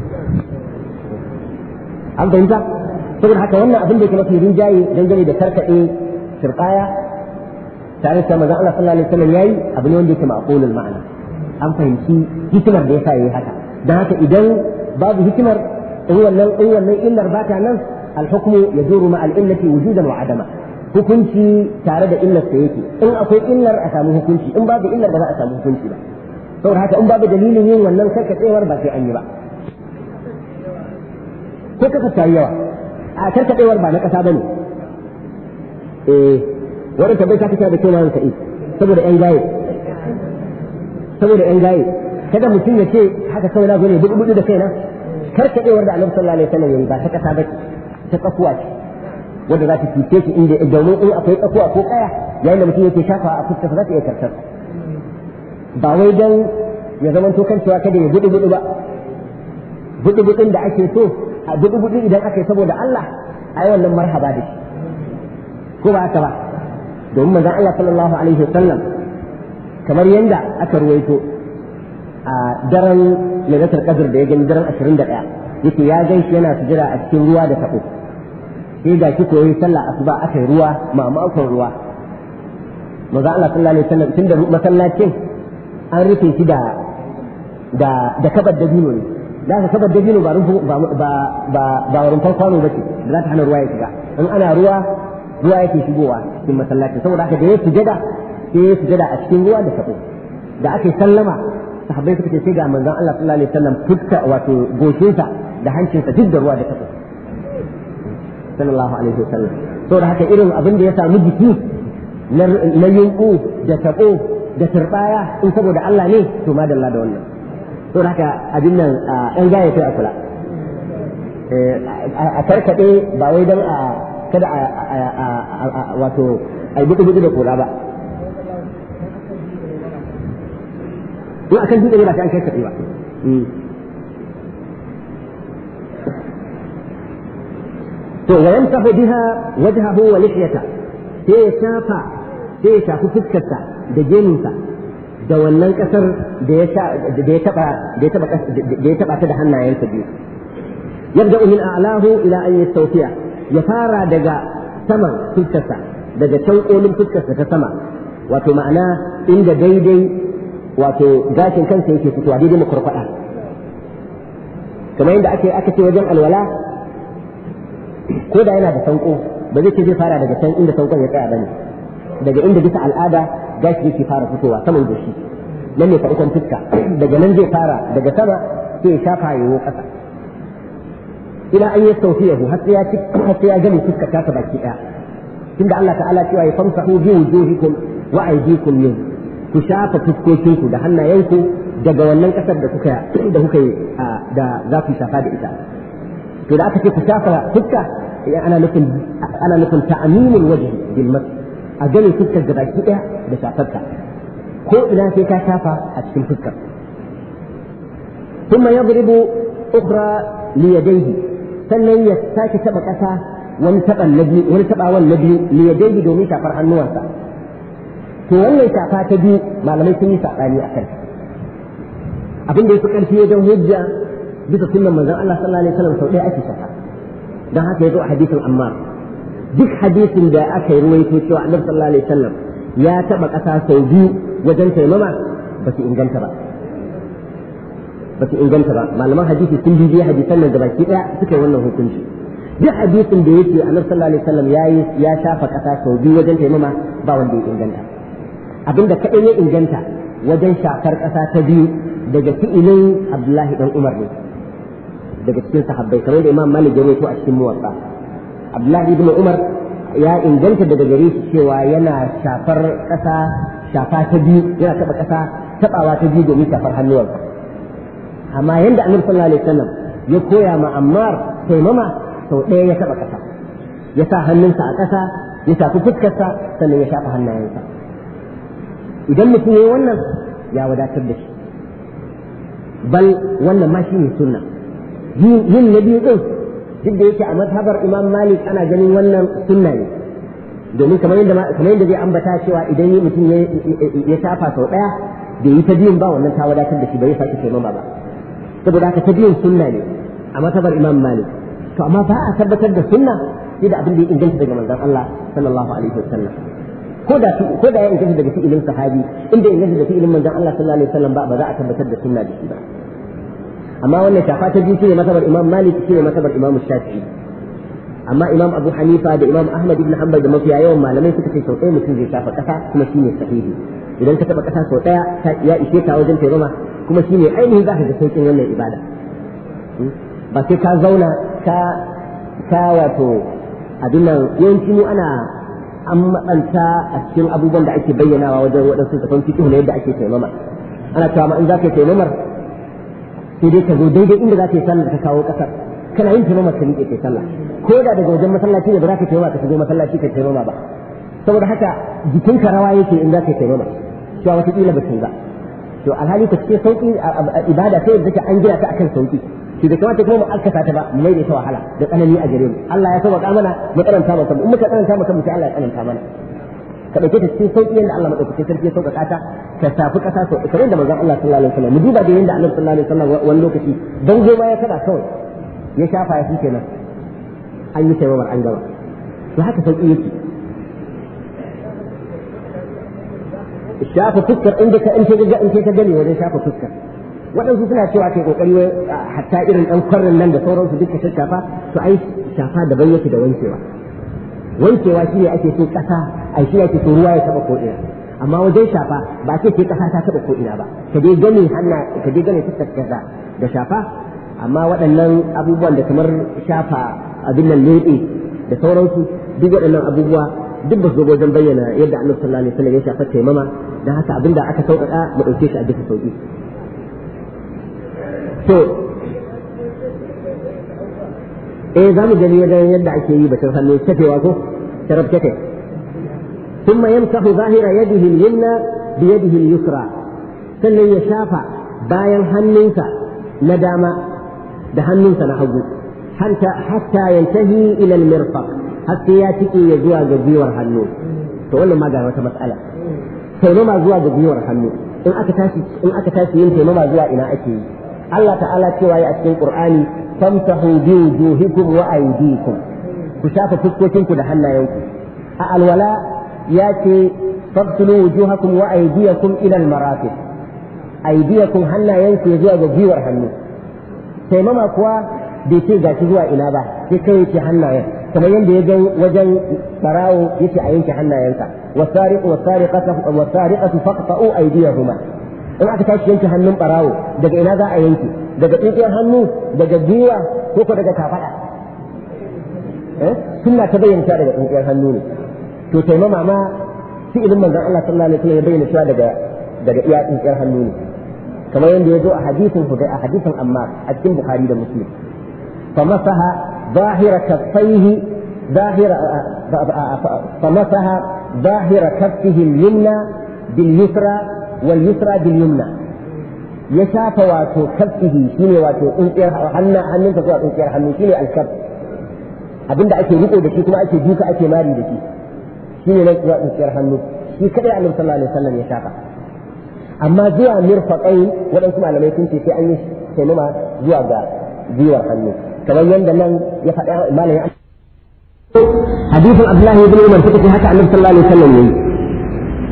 an fahimta saboda haka wannan abin da yake mafi rinjaye dangane da karkade shirqaya tare da manzon Allah sallallahu alaihi wasallam yayi abu ne wanda yake ma'qulul ma'ana an fahimci hikimar da yasa yayi haka dan haka idan babu hikimar in wannan in wannan illar ba ta nan al-hukmu yaduru ma al-illati wujudan wa adama hukunci tare da illar sa yake in akwai illar a samu hukunci in babu illar ba za a samu hukunci ba saboda haka in babu dalilin yin wannan karkadewar ba sai an yi ba ko kaka tayi yawa a karkadewar ba na kasa bane eh wannan tabbai ta kace da kai wannan sai saboda yan gaye saboda yan gaye kada mutum ya ce haka kawai na gone duk budu da kaina karkadewar da Annabi sallallahu alaihi wasallam yayi ba ta kasa bace ta kafuwa ce wanda za ta fice shi inda domin in akwai kafuwa ko kaya yayin da mutum yake shafa a fuskar za ta iya karkar ba wai dan ya zama to kan cewa kada ya budu budu ba budu budun da ake so a budu budu idan aka yi saboda Allah ai wannan marhaba da shi ko ba haka ba domin manzon Allah sallallahu alaihi wasallam kamar yanda aka ruwaito a daren lailatul qadr da ya gani daren ashirin da ɗaya yake ya gan shi yana sujira a cikin ruwa da tabo sai ga shi koyi sallah asuba aka yi ruwa mamakon ruwa manzon Allah sallallahu alaihi wasallam tunda masallacin an rufe shi da da da kabar dabino ne da ka kabar dabino ba ba ba ba rumfar kwano bace da za ta hana ruwa ya shiga in ana ruwa ruwa yake shigowa cikin masallaci saboda haka da ya sujada sai ya sujada a cikin ruwa da tabo da ake sallama sahabbai suka ce sai ga manzon Allah sallallahu alaihi wasallam fuska wato goshinsa da hancinsa duk da ruwa da tabo sallallahu alaihi wasallam saboda haka irin abin da ya samu jiki na yunku da tabo da turbaya in saboda Allah ne to madalla da wannan saboda haka abin nan an gaya sai a kula a karkade ba wai dan a kada a wato a yi buɗe da kura ba in akan dutse ne ba sai an kai kaɗe ba to wa yamsahu biha wajhahu wa lihyata sai ya shafa sai ya shafi fuskarsa da geminsa da wannan kasar da ya da ya taba da ya taba da ya taba ta da hannayensa biyu yabda min a'lahu ila an yastawfiya ya fara daga saman fuskarsa daga can kolin fuskarsa ta sama wato ma'ana inda daidai wato gashin kansa yake fitowa daidai makurfada kamar yadda ake aka ce wajen alwala ko da yana da sanko ba zai ce zai fara daga can inda sankon ya tsaya bane daga inda bisa al'ada gashi yake fara fitowa saman goshi nan ne farkon fuska daga nan zai fara daga sama sai ya shafa yawo kasa ila an yastawfiyahu hatta ya ci hatta ya gani fuskar ta baki daya tunda Allah ta'ala cewa ya famsahu bi wujuhikum wa aydikum min ku shafa fuskokinku da hannayenku daga wannan kasar da kuka da kuka da za ku shafa da ita to da aka ce ku shafa fuska ana nufin ana nufin ta'minul wajhi bil mas a gani fuskar da baki daya da shafarta ko ina sai ka shafa a cikin fuskar ثم يضرب أخرى ليديه sannan ya sake taba kasa wani taba nabi wani taba wani nabi li yadayhi domin shafar hannuwansa to wannan shafa ta biyu malamai sun yi sabani akan abin da yafi karfi wajen hujja bisa sunnan manzon Allah sallallahu alaihi wasallam sau ɗaya ake shafa dan haka yazo a hadisin Ammar duk hadisin da aka yi ruwaito cewa Annabi sallallahu alaihi wasallam ya taɓa ƙasa sau biyu wajen taimama ba su inganta ba ba su inganta ba malaman hadisi sun bibiye hadisan nan gabaki ɗaya suka yi wannan hukunci duk hadisin da yake annabi sallallahu alaihi wasallam yayi ya shafa ƙasa sau biyu wajen taimama ba wanda ya inganta abinda kaɗai ya inganta wajen shafar ƙasa ta biyu daga fi'ilin Abdullahi dan Umar ne daga cikin sahabbai kamar da Imam Malik ya rawaito a cikin Muwatta Abdullahi ibn Umar ya inganta daga gare shi cewa yana shafar ƙasa shafa ta biyu yana taɓa ƙasa taɓawa ta biyu domin shafar hannuwansa amma yanda Annabi sallallahu alaihi wasallam ya koya ma Ammar taimama sau ɗaya ya taɓa ƙasa ya sa hannunsa a ƙasa ya shafi fuskarsa sannan ya shafa hannayensa idan mutum ya yi wannan ya wadatar da shi bal wannan ma shi ne sunna yin na biyu ɗin duk da yake a mazhabar Imam Malik ana ganin wannan sunna ne domin kamar yadda kamar yadda zai ambata cewa idan yi mutum ya shafa sau ɗaya da yi ta biyun ba wannan ta wadatar da shi bai sake taimama ba saboda haka ta biyun sunna ne a mazhabar Imam Malik to amma ba a tabbatar da sunna sai da abin da ya inganta daga manzon Allah sallallahu alaihi wasallam ko da ko da ya inganta daga fi'ilin sahabi inda ya inganta da fi'ilin manzon Allah sallallahu alaihi wasallam ba ba za a tabbatar da sunna da shi ba amma wannan shafa ta biyu shine matabar Imam Malik shine matabar Imam Shafi'i amma Imam Abu Hanifa da Imam Ahmad ibn Hanbal da mafiya yawan malamai suka ce sau ɗaya mutum zai shafa ƙasa kuma shine sahihi idan ka taɓa ƙasa sau ɗaya ya ishe ka wajen taimama kuma shine ainihin za ka ga sauƙin wannan ibada ba sai ka zauna ka ka wato abin nan yawanci mu ana an matsanta a cikin abubuwan da ake bayyanawa wajen waɗansu tafan fiqh na yadda ake taimama ana cewa ma in za ka yi taimamar sai dai ka zo daidai inda za ka yi sallah ka kawo ƙasar kana yin taimamar ka miƙe kai sallah ko da daga wajen masallaci ne ba za ka taimama ka shigo masallaci ka taimama ba saboda haka jikinka rawa yake in za ka yi taimama cewa wataƙila ba ta yi ba to alhali ka cikin sauƙi ibada sai yadda an gina ta akan sauƙi shi da kamata kuma mu alkasa ta ba mu mai da ta wahala da tsanani a gare mu Allah ya sauka mana mu karanta maka mu muka karanta maka mu sai Allah ya tsananta mana ka dauke ta cikin sauki yanda Allah madaukakin sarki ya sauka ta ka safi kasa sau kamar da manzon Allah sallallahu alaihi wasallam mu duba da yanda Allah sallallahu alaihi wasallam wani lokaci dan goma ya kada kawai ya shafa ya shike nan an yi taimamar an gaba to haka sauki yake shafa fuskar inda ka in ka in ka gani wajen shafa fuskar waɗansu suna cewa kai kokari hatta irin ɗan kwarin nan da sauransu duka shafa to ai shafa daban yake da wankewa wankewa shi ne ake so ƙasa ai shi ake so ruwa ya taɓa ko ina amma wajen shafa ba ce sai ƙasa ta taɓa ko ina ba ka dai gane hanna ka dai gane fuskar kaza da shafa amma waɗannan abubuwan da kamar shafa abin nan leɓe da sauransu duk waɗannan abubuwa duk ba su zo wajen bayyana yadda Annabi sallallahu alaihi wasallam ya shafa taimama dan haka abinda aka sauƙaƙa mu ɗauke shi a bisa sauƙi to eh za mu gani wajen yadda ake yi batun hannu tafewa ko sharaf take thumma yamsahu zahira yadihi al-yumna bi yadihi al-yusra sannan ya shafa bayan hannunsa na dama da hannunsa na hagu hatta hatta yantahi ila al-mirfaq hatta ya tike ya zuwa ga gwiwar hannu to wannan ma ga wata mas'ala taimama zuwa ga gwiwar hannu in aka tashi in aka tashi yin taimama zuwa ina ake yi Allah ta'ala cewa ya a cikin Qur'ani famsahu bi wujuhikum wa aydikum ku shafa fuskokinku da hannayenku a alwala ya ce fabtulu wujuhakum wa aydiyakum ila al-marafiq aydiyakum hannayenku ya zuwa ga gwiwar hannu taimama kuwa bai ce ga shi zuwa ina ba sai kai yake hannayen kamar yadda ya ga wajen barawo yake a yanke hannayensa wasariqu wasariqatu wasariqatu faqta'u aydiyahuma in aka tashi yanke hannun barawo daga ina za a yanke daga tsintsiyar hannu daga gwiwa ko ko daga kafada eh sunna ta bayyana cewa daga tsintsiyar hannu ne to taimama ma fi'ilin manzon Allah sallallahu alaihi wasallam ya bayyana cewa daga daga iya tsintsiyar hannu ne kamar yadda ya zo a hadisin Hudai a hadisin Ammar a cikin Bukhari da Muslim famasaha zahira kaffaihi zahira famasaha zahira kaffihi al-yumna bil yusra wal yusra bil yumna ya shafa wato kaffihi shine wato tsintsiyar hannu hannunka zuwa tsintsiyar hannu shine al-kaff abinda ake riko da shi kuma ake duka ake mari da shi shine nan zuwa tsintsiyar hannu shi kadai Annabi sallallahu alaihi wasallam ya shafa amma zuwa mirfaqai waɗansu malamai sun ce sai an yi taimama zuwa ga gwiwar hannu kamar yadda nan ya faɗa malamin hadisin Abdullahi ibn Umar suka ce haka Annabi sallallahu alaihi wasallam yayi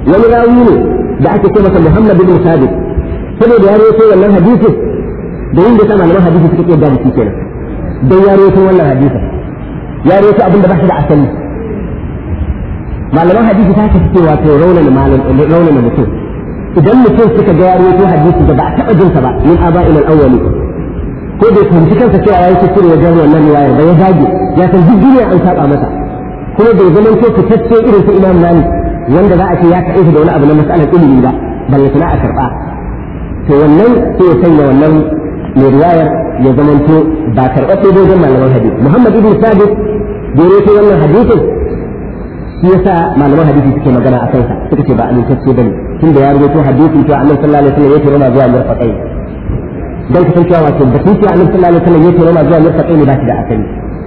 wani rawi ne da ake ce masa Muhammad ibn Sabit saboda ya rawaito wannan hadisi da yin da sa malaman hadisi suka ce da shi kenan dan ya rawaito wannan hadisi ya rawaito abin da ba shi da asali malaman hadisi ta ce cewa to raunan malam raunan mutum idan mutum suka ga ya rawaito hadisi da ba a taɓa jinsa ba min aba'il al-awwali ko da fahimci kansa cewa ya yi kuskure wajen wannan riwayar da ya dage ya san duk duniya an saba masa kuma bai zama ko fitacce irin su Imam Malik wanda za a ce ya kaɗe da wani abu na mas'alar ilimi ba balle sana a karɓa to wannan sai ya sanya wannan mai riwayar ya zamanto ba karɓaɓɓe da wajen malaman hadisi Muhammad ibn Sabit da ya ce wannan hadisin shi yasa malaman hadisi suke magana a kansa suka ce ba amintacce bane tunda ya rubuto hadisi to Annabi sallallahu alaihi wasallam yake rama zuwa mirfaqai dan ka san cewa wato batun cewa Annabi sallallahu alaihi wasallam yake rama zuwa mirfaqai ne ba shi da asali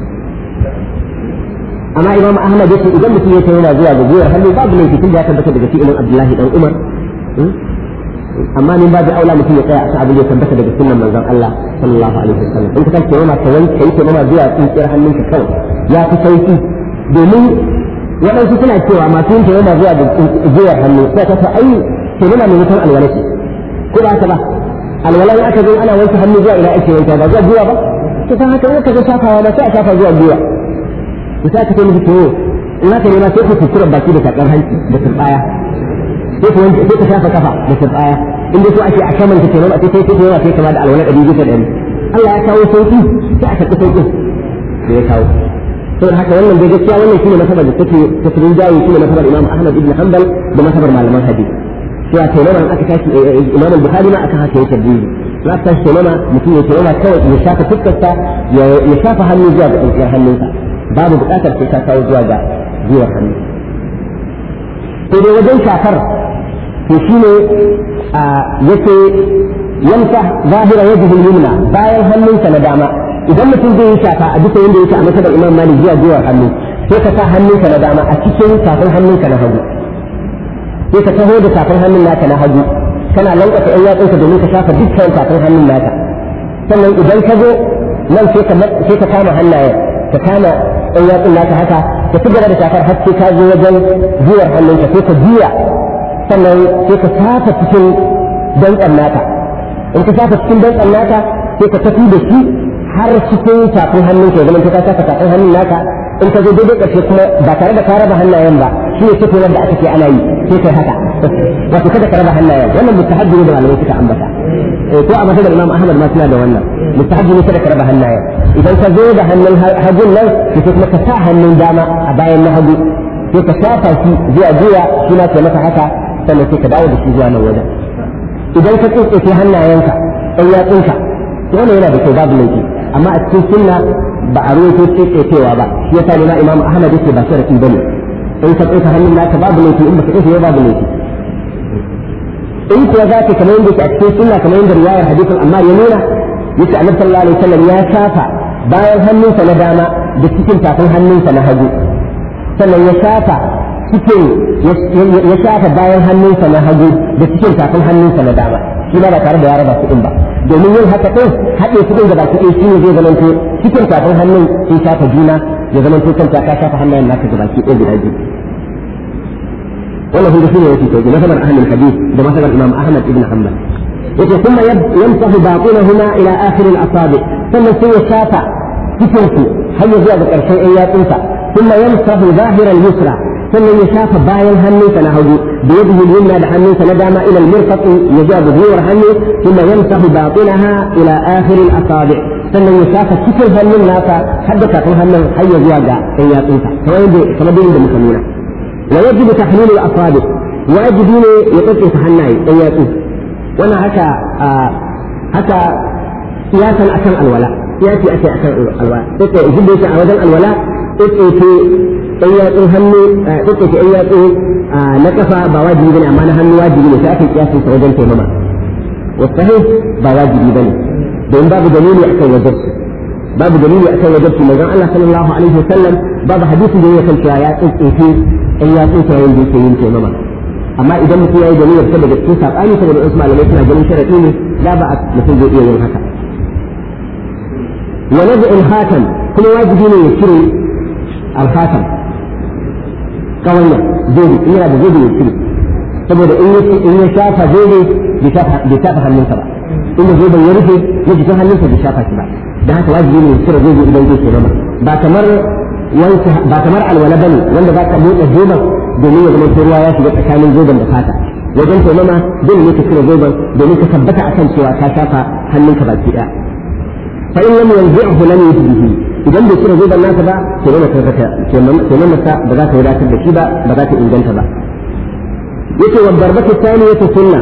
amma Imam Ahmad yake idan mutum yake rama zuwa ga gwiwar hannu babu laifi tunda ya tabbata daga cikin Abdullahi dan Umar amma min babu aula mutum ya tsaya a abin da ya tabbata daga sunnan manzon Allah sallallahu alaihi wasallam in ka san cewa ma kawai kai ke rama zuwa tsinkiyar hannunka kawai ya fi sauki domin waɗansu suna cewa masu yin tayyama zuwa da gwiwar hannu sai ka ta ai tayyama ne mutum alwala ce ko ba haka ba alwala in aka zo ana wanke hannu zuwa ina ake wanke ba zuwa gwiwa ba to san haka in ka zo shafawa ma sai a shafa zuwa gwiwa to sai ka ce miki to in haka ne ma sai ku tura baki da takar hanci da turbaya sai ku wanke sai ku shafa kafa da turbaya in dai so ake a kaman ta tayyama sai sai tayyama sai kama da alwala ɗari bisa ɗari Allah ya kawo sauki sai aka ta sauki da ya kawo saboda haka wannan dai gaskiya wannan shine masabar da take tafsirin jayi shine masabar Imam Ahmad ibn Hanbal da masabar malaman hadisi cewa taimama aka tashi Imam al-Bukhari ma aka haka yake dalili za ka taimama mutum ya taimama kawai ya shafa fuskarsa ya shafa hannu zuwa ga tsakiyar hannunsa babu buƙatar sai ka kawo zuwa ga gwiwar hannu sai dai wajen shafar to shine yake yamsa zahira yadihi al-yumna bayan hannunsa na dama idan mutum zai yi shafa a duka yadda yake a masabar Imam Malik zuwa gwiwar hannu sai ka sa hannunka na dama a cikin tafin hannunka na hagu sai ka taho da tafin hannun naka na hagu kana lankwasa ɗan yatsunka domin ka shafa dukkan tafin hannun naka sannan idan ka zo nan sai ka kama hannayen ka kama ɗan yatsun naka haka ka ci gaba da shafar har sai ka zo wajen gwiwar hannunka sai ka juya sannan sai ka shafa cikin dantsan naka in ka shafa cikin dantsan naka sai ka tafi da shi har cikin tafin hannun ka zaman ka saka tafin hannun naka in ka zo daidai ƙarshe kuma ba tare da ka raba hannayen ba shi ne cikin wanda aka ce ana yi sai kai haka wato kada ka raba hannayen wannan mustahabbi ne da malamai suka ambata ko a masalar Imam Ahmad ma suna da wannan mustahabbi ne kada ka raba hannayen idan ka zo da hannun hagun nan sai kuma ka sa hannun dama a bayan na hagu sai ka shafa shi zuwa zuwa shi na ke maka haka sannan sai ka dawo da shi zuwa nan wajen idan ka tsinke hannayenka ɗan yatsunka wannan yana da kyau babu laifi amma a cikin sunna ba a ruwaito cewa ba shi yasa ne ma Imam Ahmad yake ba sharadi bane in ka tsaya hannun naka babu laifi in baka tsaya babu laifi in kuwa zaka kamar yadda a cikin sunna kamar yadda riwayar hadisin amma ya nuna yace Annabi sallallahu alaihi wasallam ya shafa bayan hannunsa na dama da cikin tafin hannunsa na hagu sannan ya shafa cikin ya shafa bayan hannunsa na hagu da cikin tafin hannunsa na dama shi ba tare da ya raba su din ba domin yin haka ɗin haɗe su ɗin gaba kuɗi shi ne zai zamanto cikin tafin hannun sun shafa juna ya zamanto kanta ka shafa hannayen naka gaba ki ɗaya guda biyu wannan hudu shi ne yake sauki masabar ahlul hadith da masabar Imam Ahmad ibn Hanbal yake kuma yamsahu batinahuma ila akhir al-asabi sannan sai ya shafa cikin su har ya zuwa ga ƙarshen ɗan yatsunsa kuma yamsahu zahir al-yusra sannan ya shafa bayan hannunsa na hagu da yadihi al-yumna da hannunsa na dama ila al-mirfaq ya zuwa ga gwiwar hannu kuma yamsahu batinaha ila akhir al-asabi sannan ya shafa cikin hannun nasa har da kafin hannun har ya zuwa ga ɗan yatsunsa kamar yadda kamar yadda muka nuna wa yajibu tahlil al-asabi wajibi ne ya tsake hannaye ɗan yatsu wannan haka haka siyasan akan alwala siyasi ake akan alwala sai idan yake a wajen alwala sai ɗan yatsun hannu sai ɗan yatsu na kafa ba wajibi bane amma na hannu wajibi ne sai ake kiyasin sa wajen taimama wasahih ba wajibi bane don babu dalili akan wajibi babu dalili akan wajibi manzon Allah sallallahu alaihi wasallam babu hadisin da yake cewa ya tsinke ɗan yatsun sa yayin da yake yin taimama amma idan mutum ya yi da niyyar saboda cikin saɓani saboda wasu malamai suna ganin sharaɗi ne la ba a mutum zai iya yin haka wa nazu al-khatam kuma wajibi ne ya cire al-khatam kawai zobe in yana da zobe ya cire saboda in in ya shafa zobe bai shafa hannunsa ba inda zoben ya rufe na jikin hannunsa bai shafa shi ba dan haka wajibi ne cire zobe idan zai taimama ba kamar wanke ba kamar alwala bane wanda za ka motsa zoben domin ya zama ruwa ya shiga tsakanin zoben da fata wajen taimama dole ne ka cire zoben domin ka tabbata akan cewa ka shafa hannunka baki daya fa in lam yanzi'hu lam yusbihi idan bai cire zoben nasa ba taimama ta taimama ta ba za ta wadatar da shi ba ba za ta inganta ba yake wa darbatu thaniyatu sunna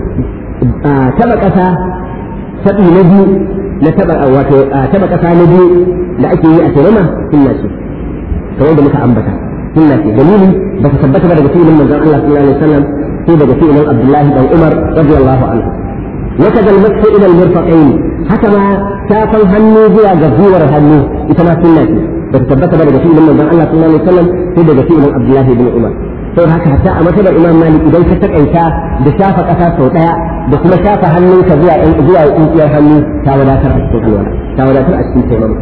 taba kasa tabi na biyu na taba wato taba kasa na biyu da ake yi a taimama sunna ce kamar da muka ambata sunna ce dalili ba ta tabbata ba daga fi'ilin manzon Allah sallallahu alaihi wasallam sai daga fi'ilin Abdullahi dan Umar radiyallahu anhu وكذا المسح الى المرفقين حتى ما شافا hannu zuwa ga gwiwar hannu ita ma sunna ce ba ta tabbata ba daga fi'ilin manzon Allah sallallahu alaihi wasallam sai daga fi'ilin Abdullahi ibn Umar sai haka hatta a matsabar Imam Malik idan ka takaita da shafa kasa sau daya da kuma shafa hannunka zuwa zuwa tsintsiyar hannu ta wadatar a cikin alwala ta wadatar a cikin taimama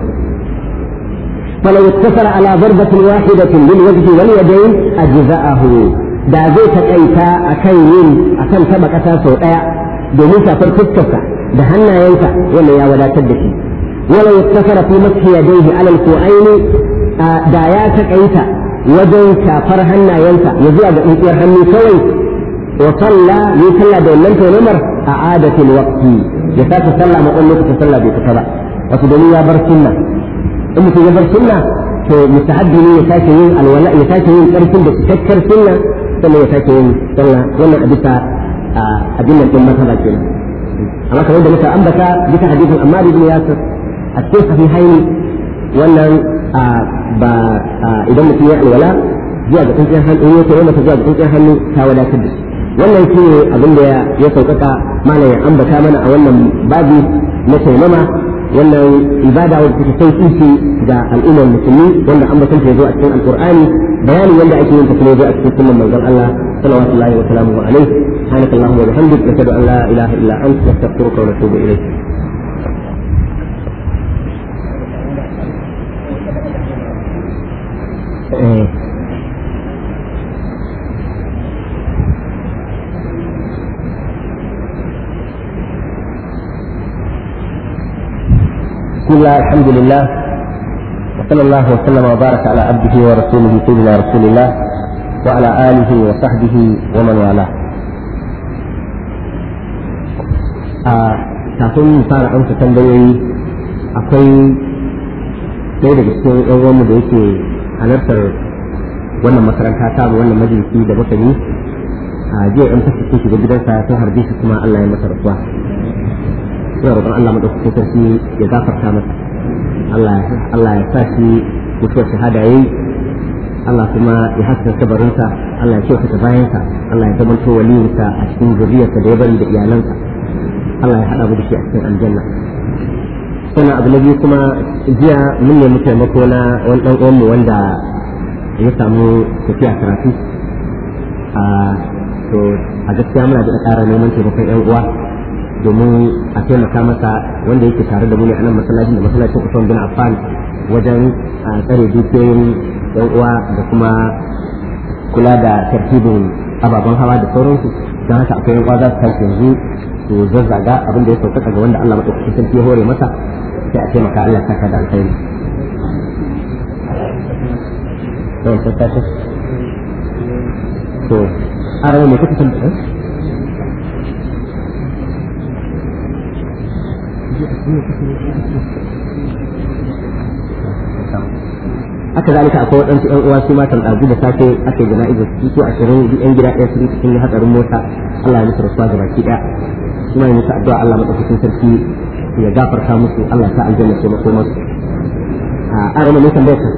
فلو اقتصر على ضربة واحدة للوجه واليدين أجزاءه da zai takaita akan yin akan taba kasa sau daya domin shafar fuskarsa da hannayensa wanda ya wadatar da shi wala yaktasara fi mashi yadayhi ala al-qu'aini da ya takaita wajen shafar hannayensa ya zuwa ga tsintsiyar hannu kawai wa salla yi salla da wannan taimamar a adatul waqti ya sake salla ma wannan lokacin salla bai fita ba wato domin ya bar sunna in mutum ya bar sunna to mustahabbi ne ya sake yin alwala ya sake yin karfin da cikakkar sunna sannan ya sake yin salla wannan a bisa abin nan din masaba kenan amma kamar da muka ambata bisa hadisin Ammar ibn Yasir a cikin sahihaini wannan ba idan mutum ya alwala zuwa ga tsintsiyar hannu ya ce masa zuwa ga tsintsiyar hannu ta wadatar da shi wannan shi ne abin da ya sauƙaƙa mana ya ambata mana a wannan babi na taimama wannan ibada wadda take sauƙi ce ga al'ummar musulmi wanda ambatan ta zo a cikin alƙur'ani bayanin wanda ake yin ta kuma zo a cikin sunan manzon Allah sallallahu alaihi wa sallam alaihi سبحانك اللهم وبحمدك نشهد ان لا اله الا انت نستغفرك ونتوب اليك بسم الله الحمد لله وصلى الله وسلم وبارك على عبده ورسوله سيدنا رسول الله وعلى اله وصحبه ومن والاه a kafin mu fara amsa tambayoyi akwai ɗaya daga cikin yan uwanmu da yake halartar wannan makaranta ta mu wannan majalisi da muka yi a jiya ɗan fasa sun shiga gidansa sun harbe shi kuma Allah ya masa rasuwa ina roƙon Allah madaukakin sarki ya gafarta masa Allah Allah ya sa shi mutuwar shahada yayi Allah kuma ya haskaka kabarinsa Allah ya kyautata bayansa Allah ya zamanto waliyinsa a cikin zuriyarsa da ya bari da iyalansa Allah ya haɗa mu da shi a cikin aljanna sannan abu na biyu kuma jiya mun nemi taimako na wani ɗan uwanmu wanda ya samu tafiya karatu a to a gaskiya muna da ƙara neman taimakon ƴan uwa domin a taimaka masa wanda yake tare da mu ne a nan masallacin da masallacin Usman bin Affan wajen tsare dukiyoyin ƴan uwa da kuma kula da tartibin ababen hawa da sauransu don haka akwai ƴan uwa za su tashi yanzu to zazzaga abin da ya sauƙaƙa ga wanda Allah madaukakin sarki ya hore masa sai a taimaka Allah ya saka da alkhairi to arawa ne kake tambaya haka zalika akwai waɗansu ƴan uwa su matan ɗazu da safe aka yi jana'izar su su ashirin duk ƴan gida ɗaya su cikin hatsarin mota Allah ya musu rasuwa ga baki ɗaya suna yi musu addu'a Allah madaukakin sarki ya gafarta musu Allah ta aljanna ce mako musu a arama ne tambayar ka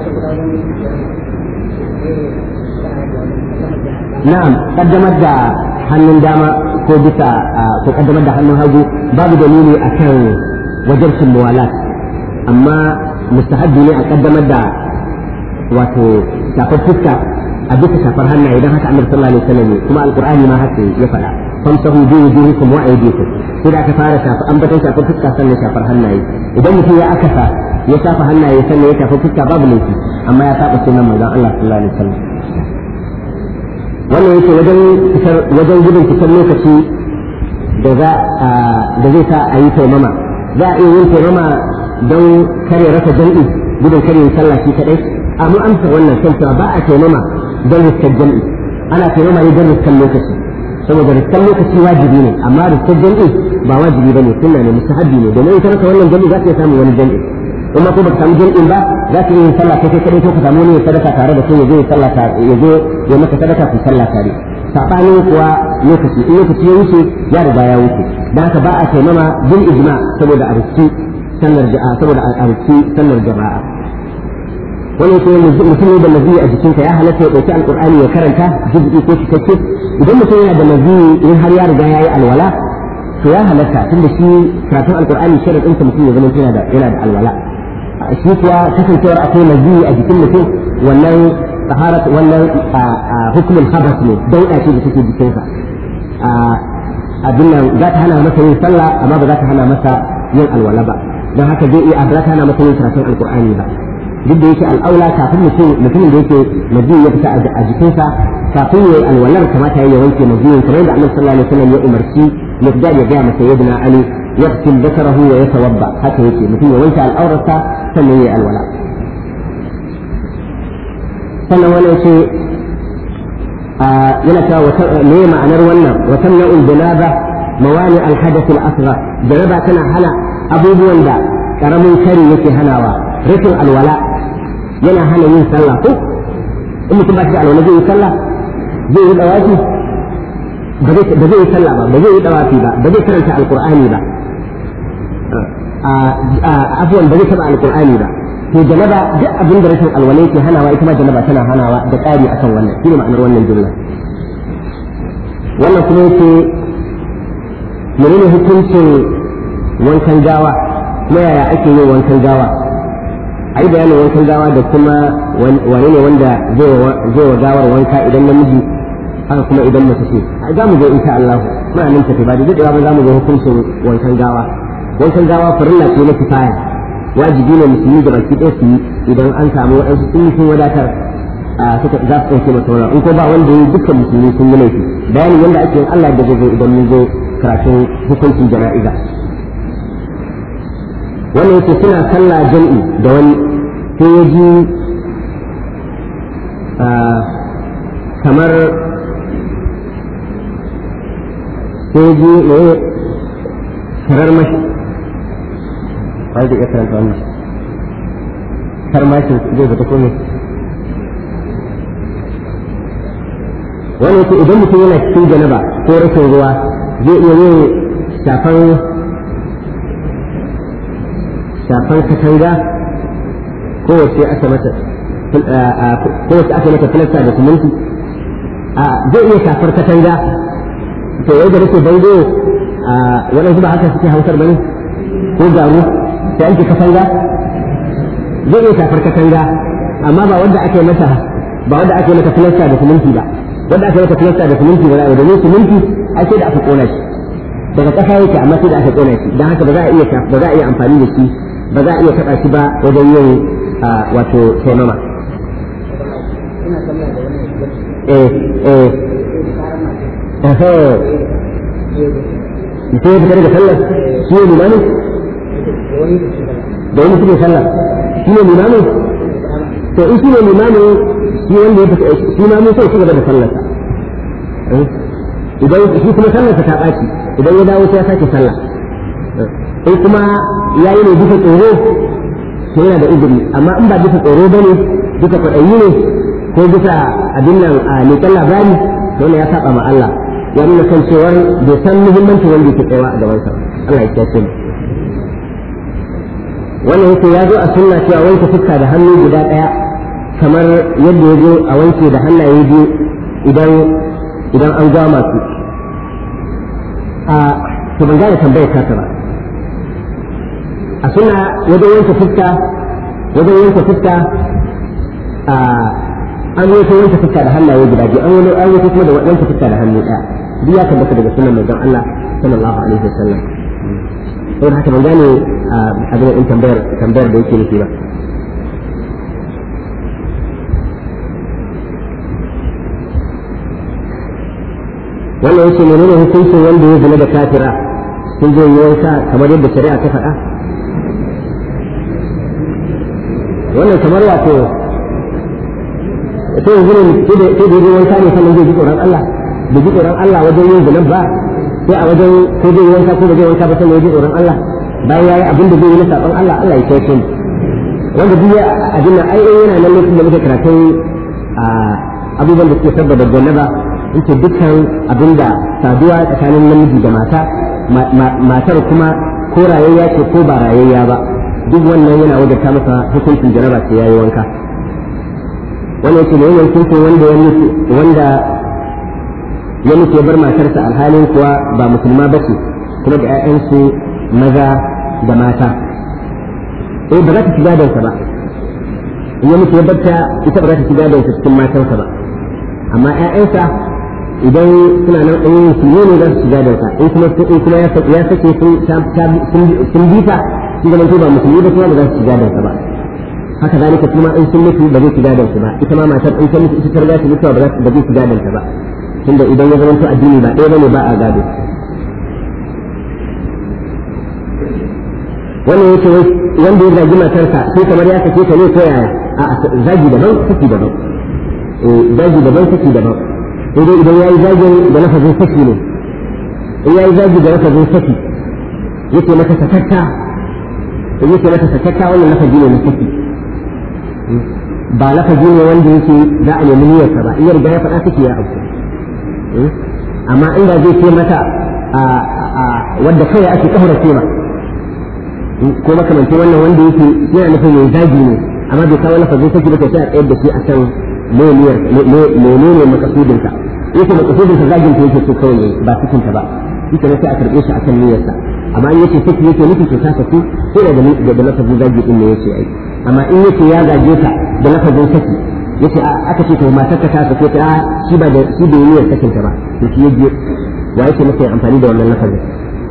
na'am kaddamar da hannun dama ko bisa ko kaddamar da hannun hagu babu dalili akan wajarcin muwalat amma mustahabbi ne a kaddamar da wato shafar fuska a bisa shafar hannaye idan haka annabi sallallahu alaihi wasallam kuma alqur'ani ma haka ya faɗa famsahu bi wujuhikum wa aydikum sai da aka fara shafa ambatan shafar fuska sannan shafar hannaye idan mutum ya akasa ya shafa hannaye sannan ya shafa fuska babu laifi amma ya saba sunan manzon Allah sallallahu alaihi wasallam wannan yake wajen fitar wajen gudun fitar lokaci da za da zai sa a yi taimama za a iya yin taimama don kare rasa jam'i gudun kare yin sallah shi kadai amma amsa wannan kan cewa ba a taimama don riskar jam'i ana taimama ne don riskar lokaci saboda riskar lokaci wajibi ne amma riskar jam'i ba wajibi bane sunna ne mustahabbi ne domin ita rasa wannan jam'i za ta samu wani jam'i kuma ko ba ka samu jam'in ba za ka yi sallah kai kadai ko ka samu ne sadaka tare da kai ya je sallah tare ya je ya maka sadaka ku sallah tare sabanin kuwa lokaci in lokaci ya wuce ya riga ya wuce dan haka ba a taimama bil ijma saboda a riski sallar ja'a saboda a riski sallar jama'a wani ko mutum ne da nazi a jikinka ya halatta ya dauki alqur'ani ya karanta juz'i ko cikakke idan mutum yana da nazi in har ya riga ya yi alwala to ya halatta tunda shi karatun alqur'ani sharadin sa mutum ya zama yana da yana da alwala shi kuwa kasancewar akwai nazi a jikin mutum wannan taharat wannan hukumin habas ne dauda ce da take jikinsa abin nan za ta hana masa yin sallah amma ba za ta hana masa yin alwala ba don haka zai iya za ta hana masa yin karatun alqur'ani ba duk da yake al'aula kafin mutum mutumin da yake nazi ya fita a jikinsa kafin ya yi alwalar kamata ya wanke naziyin kamar da annabi sallallahu alaihi wasallam ya umarci miqdad ya ga masa sayyidina ali يغسل ذكره ويتوضا حتى يجي مثل وانت الأورثة سنة الولاء سنة ولا شيء ينكا ليه معنى رونا وتمنع الجنابة موانع الحدث الأصغر جنابة كان هنا أبو بوندا كرم كري يكي هناوا رسل الولاء ينا هنا ينسلى أم تباشر على ونجي يسلى زي الأواجي بزي يسلى بزي يتوافي بزي كرنت القرآن با abuwan ba zai taba alkur'ani ba to janaba duk abin da rashin alwala yake hanawa ita ma janaba tana hanawa da ƙari akan wannan shine ma'anar wannan jumla wannan kuma yake menene hukuncin wankan gawa kuma yaya ake yin wankan gawa a yi bayanin wankan gawa da kuma wane ne wanda zai wa gawar wanka idan namiji haka kuma idan mace ce za mu je insha Allah muna nan tafi ba da daɗewa ba za mu ga hukuncin wankan gawa wankan gawa farilla ce na kifaya wajibi ne musulmi da baki ɗaya su yi idan an samu waɗansu sun yi sun wadatar suka za su ɗauke masa wannan in ko ba wanda ya yi dukkan musulmi sun yi laifi bayanin yadda ake yin Allah da zai zo idan mun zo karatun hukuncin jana'iza wannan yake suna sallah jam'i da wani sai ya ji kamar sai ya ji ne karar mashi wanda ya karanta wannan karmashin zai fita kome wani yake idan mutum yana cikin janaba ko rashin ruwa zai iya yin shafan shafan katanga ko wace aka mata ko wace aka mata filasta da siminti zai iya shafar katanga to yau da nake bango waɗansu ba haka suke hausar bane ko garu sai ake katanga zai iya shafar katanga amma ba wanda ake mata ba wanda ake mata filasta da siminti ba wanda ake mata filasta da siminti ba da domin siminti ake da aka kona shi daga ƙasa yake amma sai da aka kona shi don haka ba za a iya ba za a iya amfani da shi ba za a iya taɓa shi ba wajen yin wato taimama eh eh mutum ya fitar da sallar shi ne limamin da wani suke sallar shi ne limamin to in shi ne limamin shi wanda ya fita shi limamin sai shi gaba da sallarsa idan shi kuma sallarsa ta ɓaci idan ya dawo sai ya sake sallah in kuma ya yi ne bisa tsoro to yana da izini amma in ba bisa tsoro ba ne bisa kwaɗayi ne ko bisa abin nan a leƙen labari to ya saba ma Allah ya nuna kan cewar bai san muhimmancin wanda yake tsayawa a gabansa Allah ya kiyaye mu wannan yake ya zo a sunna cewa wanke fuska da hannu guda ɗaya kamar yadda ya zo a wanke da hannaye biyu idan idan an gama su a to ban gane tambayar ta ba a sunna wajen wanke fuska wajen wanke fuska a an yi wanke fuska da hannaye guda biyu an wani an yi kuma da wanke fuska da hannu ɗaya duk ya tabbata daga sunan manzon Allah sallallahu alaihi wasallam sai haka ban gane abin in tambayar tambayar da yake nufi ba wannan yake menene hukuncin wanda ya zina da kafira sun je yi wanka kamar yadda shari'a ta faɗa wannan kamar wato sai yanzu ne sai da yi wanka ne sannan zai ji tsoron Allah da ji tsoron Allah wajen yin zinan ba sai a wajen ko zai yi wanka ko ba zai wanka ba sannan ya ji tsoron Allah bayan ya yi abin da zai yi na saɓon Allah Allah ya kai shi wanda duk ya abin nan ai yana nan lokacin da muke karatun abubuwan da suke sabbata jannaba yake dukkan abin da saduwa tsakanin namiji da mata matar kuma ko rayayya ce ko ba rayayya ba duk wannan yana wajabta masa hukuncin janaba sai yayi wanka wannan yake ne hukuncin wanda ya mutu wanda ya mutu ya bar matarsa alhalin kuwa ba musulma ba ce kuma da 'ya'yansu maza da mata eh ba za ta shiga dansa ba in ya mutu ya barta ita ba za ta shiga dansa cikin matarsa ba amma 'ya'yansa idan suna nan ɗanyen musulmi ne za su shiga dansa in kuma in kuma ya sake sun bita sun zama ba musulmi ba kuma ba za su shiga dansa ba haka zalika kuma in sun mutu ba zai shiga dansa ba ita ma matar in ta mutu ita ta riga ta mutuwa ba zai shiga dansa ba tunda idan ya zama to addini ba ɗaya bane ba a gado wannan yake wanda ya zagi matarsa sai kamar ya sake ta ne ko yaya a zagi daban saki daban eh zagi daban saki daban sai dai idan yayi zagin da lafazin saki ne in yayi zagi da lafazin saki yake mata sakakka yake mata sakakka wannan lafazi ne na saki ba lafazi ne wanda yake za a nemi niyyarsa ba in ya riga ya faɗa saki ya auku amma inda zai ce mata wadda kai ake kahura ce ma ko makamanci wannan wanda yake yana nufin mai zagi ne amma bai kawo lafazin saki ba sai a tsayar da shi a kan menene makasudin ka yake makasudin ka zagin ta yake so kawai ba cikin ta ba shi ne sai a karbe shi akan niyyarsa amma in yake saki yake nufi to ta saki sai da da lafazin zagi din ne yake ai amma in yake ya zage ta da lafazin saki yace aka ce to matar ka ta sake ta shi ba da shi da niyyar sakin ta ba to shi yaje wa yake masa amfani da wannan lafazin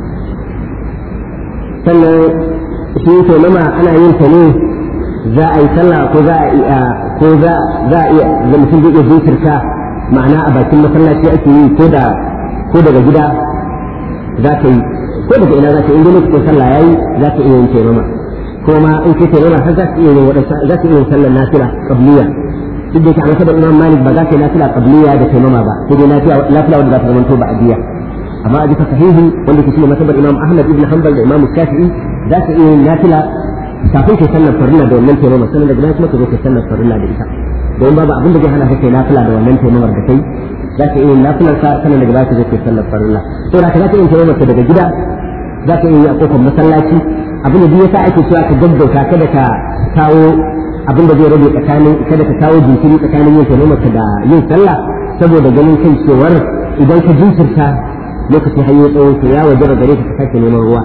sannan shi to nama ana yin ta ne za a yi sallah ko za a iya ko za za a iya da mutum zai iya jinkirta ma'ana a bakin masallaci ake yi ko da ko daga gida za ta yi ko daga ina za ta yi inda lokacin sallah yayi za ta iya yin taimama ko ma in ce taimama har za ta iya yin wadansa za ta iya yin sallar nafila qabliya duk da ke a masabar imam malik ba za ta yi nafila qabliya da taimama ba sai dai nafila wanda za ta zama to ba adiya amma a bisa sahihi wanda ke shine masabar imam ahmad ibn hanbal da imam shafi'i za ta iya yin nafila kafin ka sallar farilla da wannan taimama sannan daga nan kuma ka zo ka sallar farilla da ita don babu abin da zai hana kai nafila da wannan taimamar da kai za ka iya yin nafilar ka sannan daga baya ka zo ka sallar farilla to da ka za ka iya taimamar ka daga gida za ka iya yi a kofar masallaci abin da duk yasa ake cewa ka gaggauta kada ka kawo abin da zai rage tsakanin kada ka kawo jinkiri tsakanin yin taimamar ka da yin sallah saboda ganin kan cewar idan ka jinkirta lokacin hanyar tsawo to ya waje gare ka sake neman ruwa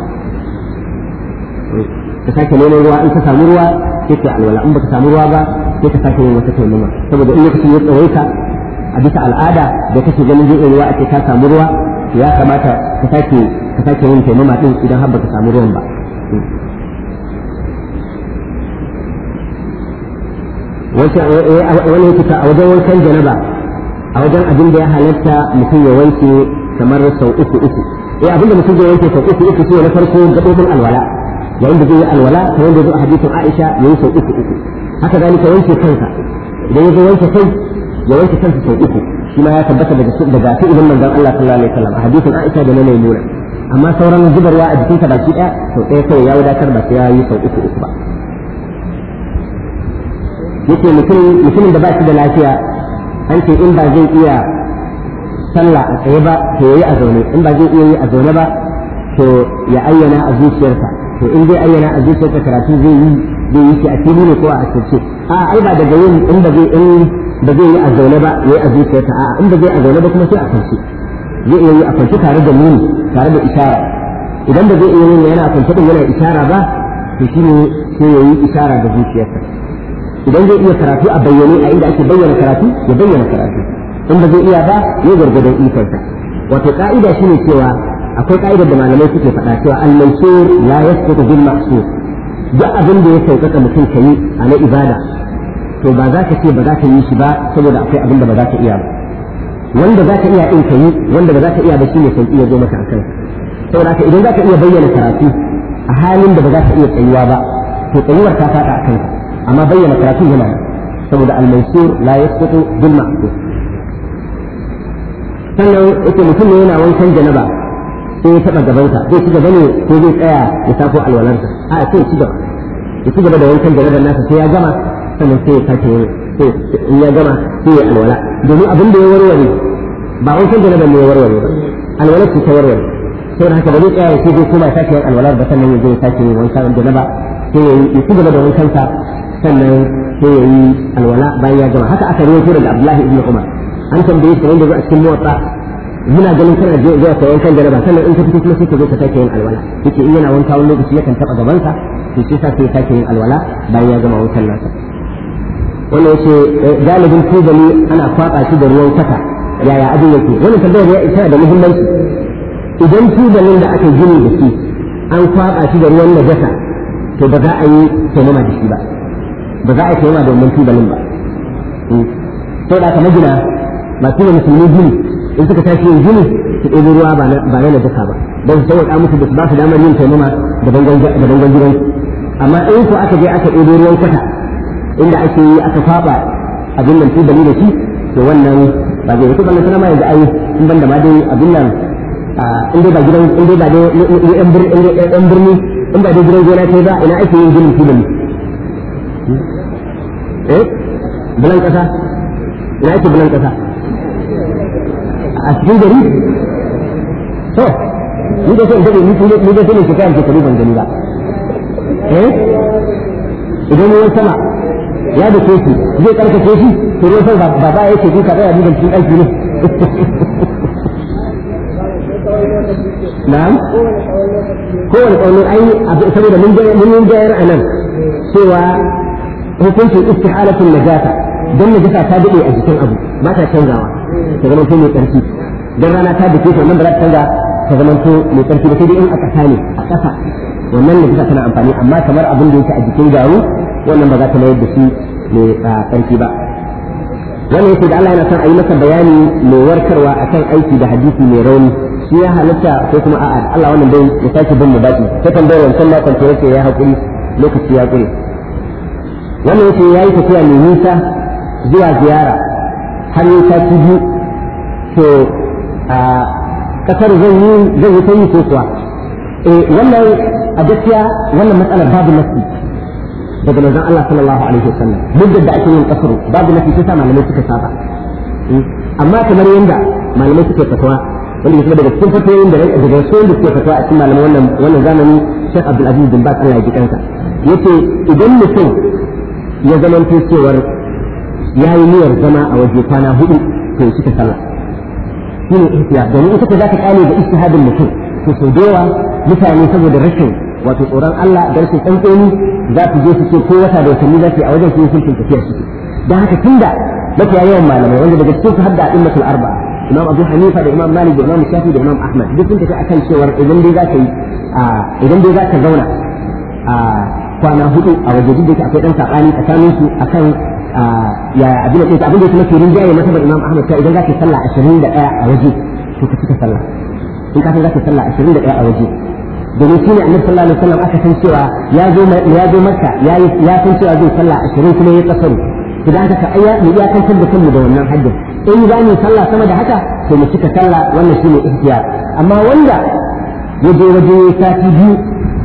ka sake neman ruwa in ka samu ruwa sai ka alwala in baka samu ruwa ba sai ka sake yin wata taimama saboda in lokacin ya tsawaita a bisa al'ada da kake ganin zai ruwa ake ka samu ruwa ya kamata ka sake ka sake yin taimama din idan har baka samu ruwan ba wani yake a wajen wankan janaba a wajen abin da ya halatta mutum ya wanke kamar sau uku uku eh abin da mutum zai wanke sau uku uku shi na farko gabobin alwala yayin da zai yi alwala kamar da zo a hadisin Aisha yayin sau uku uku haka zalika wanke kansa idan ya zo wanke kai ya wanke kansa sau uku shi ma ya tabbata daga daga fi'ilin manzon Allah sallallahu alaihi wasallam a hadisin Aisha da na Maimuna amma sauran zubarwa a jikinka baki ɗaya sau ɗaya kawai ya wadatar ba sai ya yi sau uku uku ba yake mutumin da ba shi da lafiya an ce in ba zai iya sallah a tsaye ba to yayi a zaune in ba zai iya yi a zaune ba to ya ayyana a zuciyarsa to in zai ayyana a zuciyarsa karatu zai yi zai yi shi a fili ne ko a asirce a ai ba daga yin in ba zai in ba zai yi a zaune ba yayi a zuciyarsa a in ba zai a zaune ba kuma sai a kwance zai iya yi a kwance tare da nuni tare da ishara idan ba zai iya yin yana kwance din yana ishara ba to shine sai yayi ishara da zuciyarsa idan zai iya karatu a bayyane a inda ake bayyana karatu ya bayyana karatu in ba zai iya ba ya gargadon ikonsa wato ka'ida shine cewa akwai ka'idar da malamai suke faɗa cewa al-mansur la yasqutu bil ma'sur duk abin da ya sauƙaƙa mutum kai a na ibada to ba za ka ce ba za ka yi shi ba saboda akwai abin da ba za ka iya ba wanda za ka iya ɗin ka yi wanda ba za ka iya ba shi ne sauƙi ya zo maka a kansa saboda haka idan za ka iya bayyana karatu a halin da ba za ka iya tsayuwa ba to tsayuwar ta faɗa a kanka amma bayyana karatu yana saboda al-mansur la yasqutu bil ma'sur sannan yake mutum ne yana wankan janaba sai ya taɓa gabansa zai ci gaba ne ko zai tsaya ya sako alwalarsa a sai ya ci gaba ya ci gaba da wankan janabar nasa sai ya gama sannan sai ya sake in ya gama sai ya alwala domin abin da ya warware ba wankan janabar ne ya warware ba alwalar ce ta warware sai da haka ba zai tsaya ya ce zai koma ya sake yin alwalar ba sannan ya je ya sake yin wankan janaba sai ya yi ya ci gaba da wankansa sannan sai ya yi alwala bayan ya gama haka aka rawaito daga Abdullahi ibn Umar an tambaye shi wanda zo a cikin motsa muna ganin kana je zuwa kai wankan jaraba sannan in ka fito kuma sai ka zo ka sake yin alwala yace in yana wanka wani lokaci yakan taba gabansa to sai sa sai sake yin alwala bayan ya gama wankan nasa wannan yace galibin tubali ana kwaba shi da ruwan kasa yaya abin yake wannan tambayar ya isa da muhimmanci idan tubalin da aka gini da shi an kwaba shi da ruwan najasa to ba za a yi taimama da shi ba ba za a yi taimama da wannan tubalin ba to da aka magina masu ne musulmi gini in suka tashi yin gini su ɗebo ruwa ba na najasa ba don su sauƙa musu da su ba su damar yin taimama da bangon gidan amma in ko aka je aka ɗebo ruwan kwata inda ake yi aka faɓa abin nan tubali da shi to wannan ba zai yi ballan sanama yanzu ai in banda ma dai abin nan in dai ba gidan in dai ba dai yan birni in ba dai gidan gona kai ba ina ake yin ginin tubali eh bulan ƙasa ina ake bulan ƙasa a cikin gari to ni da sai da ni ni ni da sai ke kan ke ban gani ba eh idan ne sama ya da ke shi zai karkace shi to ruwan sama ba ba yake ji ka tsaya cikin aiki ne na'am kowane ƙaunin ai saboda mun ga mun ga yar anan cewa hukuncin istihalatul najasa dan najasa ta dade a jikin abu ba ta canzawa ta zama to mai ƙarfi dan rana ta dake ta nan ba za ta canza ta zama to mai ƙarfi ba sai dai in a ƙasa ne a ƙasa wannan ne bisa tana amfani amma kamar abin da yake a jikin garu wannan ba za ta mayar da shi mai ƙarfi ba wannan yake da Allah yana son a yi masa bayani mai warkarwa akan aiki da hadisi mai rauni shi ya halatta ko kuma a'a Allah wannan dai ya sake bin mu baki ta tambayar wancan makon ta yake ya haƙuri lokaci ya ƙure wannan yake yayi tafiya mai nisa zuwa ziyara har yi sati biyu to a kasar zan yi zan yi ta yi ko kuwa eh wannan a gaskiya wannan matsalar babu nasi daga manzon Allah sallallahu alaihi wasallam muddin da ake yin kasar babu nasi sai sa malamai suka saba amma kamar yanda malamai suke fatawa wanda yake daga cikin fatawoyin da daga cikin da suke fatawa a cikin malamai wannan wannan zamani Sheikh Abdul Aziz bin Baz Allah ya ji kansa yace idan mutum ya zamanto cewar ya yi niyyar zama a waje kwana hudu to shi ta sallah shi ne ihtiyar domin ita ce za ka kale da ijtihadin mutum to sau da yawa mutane saboda rashin wato tsoron Allah da rashin tsantseni za su je su ce ko wata da watanni za su yi a wajen sun sulkin tafiya suke don haka tunda mafiya yawan malamai wanda daga cikin su hadda a'immatul arba'a imam Abu Hanifa da imam Malik da imam Shafi da imam Ahmad duk sun tafi akan cewar idan dai za ka yi idan dai za ka zauna a kwana hudu a waje duk da akwai dan sabani tsakanin su akan ya abin da yake abin da yake mafi rinjaye masa Imam Ahmad ta idan zaka sallah ashirin da ɗaya a waje to ka cika sallah in ka san zaka sallah ashirin da ɗaya a waje domin shi ne Annabi sallallahu alaihi wasallam aka san cewa ya zo ya zo Makka ya ya san cewa zai sallah ashirin kuma ya kasaru idan aka ayya mu ya kan da kanmu da wannan haddin in za mu sallah sama da haka to mu cika sallah wannan shine ihtiyar amma wanda yaje waje sati biyu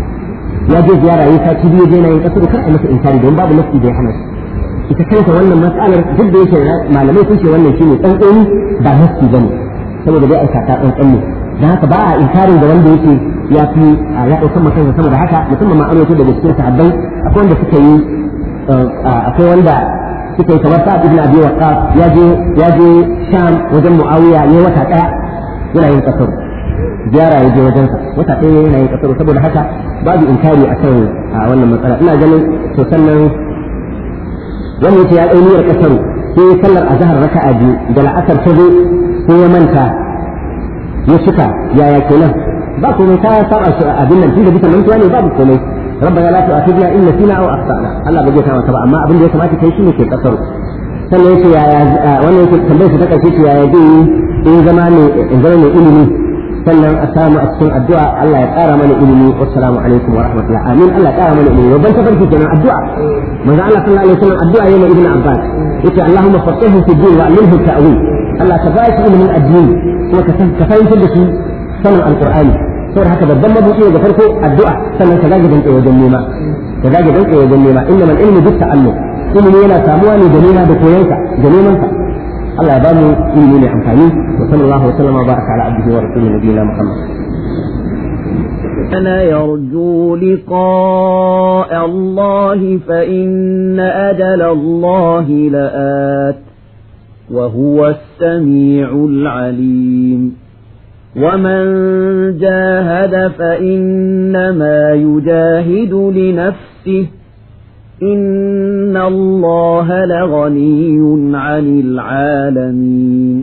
ya je ziyara ya sati biyu je na yin kasaru kar a masa inkari don babu nafsi da ya hana ita kanta wannan matsalar duk da yake malamai sun ce wannan shine tsantsani ba nafsi bane saboda dai aikata tsantsan ne dan haka ba a inkarin da wanda yake ya fi ya dauka mutum sama da haka musamman ma an wato daga cikin sahabbai akwai wanda suka yi akwai wanda suka yi kamar Sa'ad ibn Abi Waqqas ya je ya je Sham wajen Muawiya yayin wata daya yana yin kasar ziyara ya je wajen sa wata daya yana yin kasar saboda haka babu inkari akan wannan matsala ina ganin to sannan wannan yake ya ɗau niyyar ƙasar sai sallar azhar raka'a biyu da la'asar ta zo sai ya manta ya cika yaya kenan ba komai ta saba shi abin nan tunda bisa mantuwa ne babu komai rabbana la tu'akhidna in nasina aw akhtana Allah bai ta maka ba amma abin da ya kamata kai shine ke ƙasar sannan yake yaya wannan yake tambayar su ta ƙarshe ce yaya zai yi in zama ne in zama mai ilimi sannan a samu a cikin addu'a Allah ya ƙara mana ilimi wassalamu alaikum wa rahmatullah amin Allah ya ƙara mana ilimi babban tafarki kenan addu'a manzo Allah sallallahu alaihi wasallam addu'a yayin ibn Abbas yace Allahumma faqihhu fi din wa allimhu ta'wil Allah ka bashi ilimin addini kuma ka san ka fahimtar da shi sanin alqur'ani saboda haka babban mabuɗi da farko addu'a sannan ka zage danƙe wajen nema ka zage danƙe wajen nema innamal ilmu bit ta'allum ilimi yana samuwa ne da nema da koyansa da nemansa Allah ya bamu ilimi mai amfani wa sallallahu wa sallama baraka ala abdihi wa rasulihi nabiyina Muhammad أنا يرجو لقاء الله فإن أجل الله لآت وهو السميع العليم ومن جاهد فإنما يجاهد لنفسه إن الله لغني عن العالمين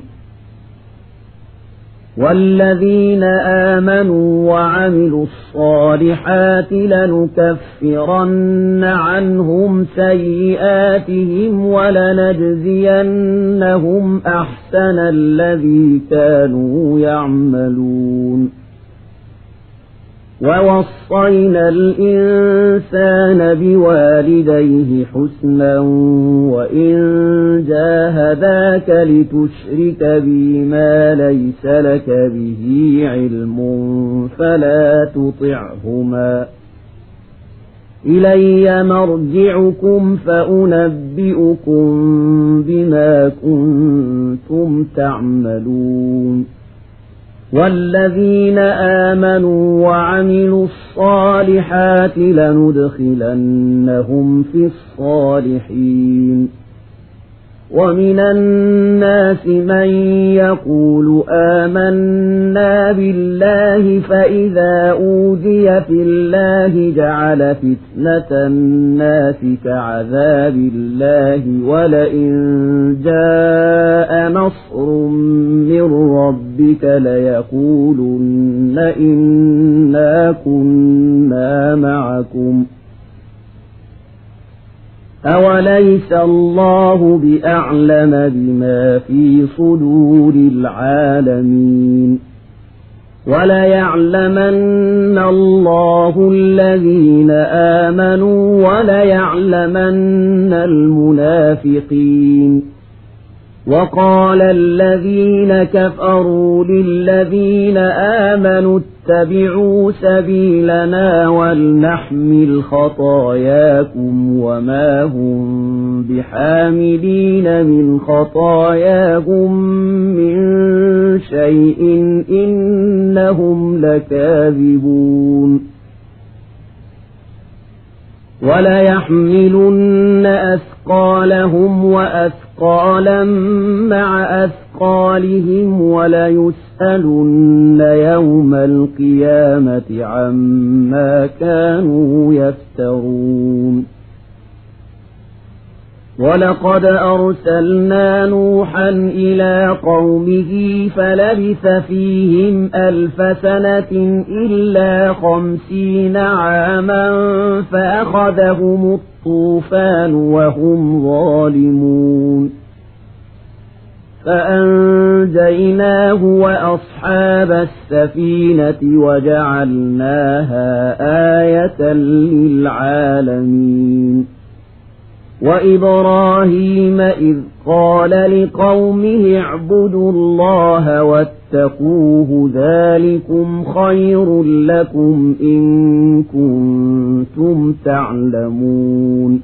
والذين آمنوا وعملوا الصالحات لنكفرن عنهم سيئاتهم ولنجزينهم أحسن الذي كانوا يعملون ووصينا الإنسان بوالديه حسنا وإن جاهداك لتشرك بي ما ليس لك به علم فلا تطعهما إلي مرجعكم فأنبئكم بما كنتم تعملون والذين آمنوا وعملوا الصالحات لندخلنهم في الصالحين ومن الناس من يقول آمنا بالله فإذا أوذي في الله جعل فتنة الناس كعذاب الله ولئن جاء نصر من ربك ليقولن إنا كنا معكم أوليس الله بأعلم بما في صدور العالمين وليعلمن الله الذين آمنوا وليعلمن المنافقين وقال الذين كفروا للذين آمنوا اتبعوا سبيلنا ولنحمل خطاياكم وما هم بحاملين من خطاياهم من شيء إنهم لكاذبون وليحملن أثقالهم وأثقالا مع أثقالهم وليسألن يوم القيامة عما كانوا يفترون ولقد أرسلنا نوحا إلى قومه فلبث فيهم ألف سنة إلا خمسين عاما فأخذهم الطوفان وهم ظالمون فأنجيناه وأصحاب السفينة وجعلناها آية للعالمين وإبراهيم إذ قال لقومه اعبدوا الله واتقوه ذلكم خير لكم إن كنتم تعلمون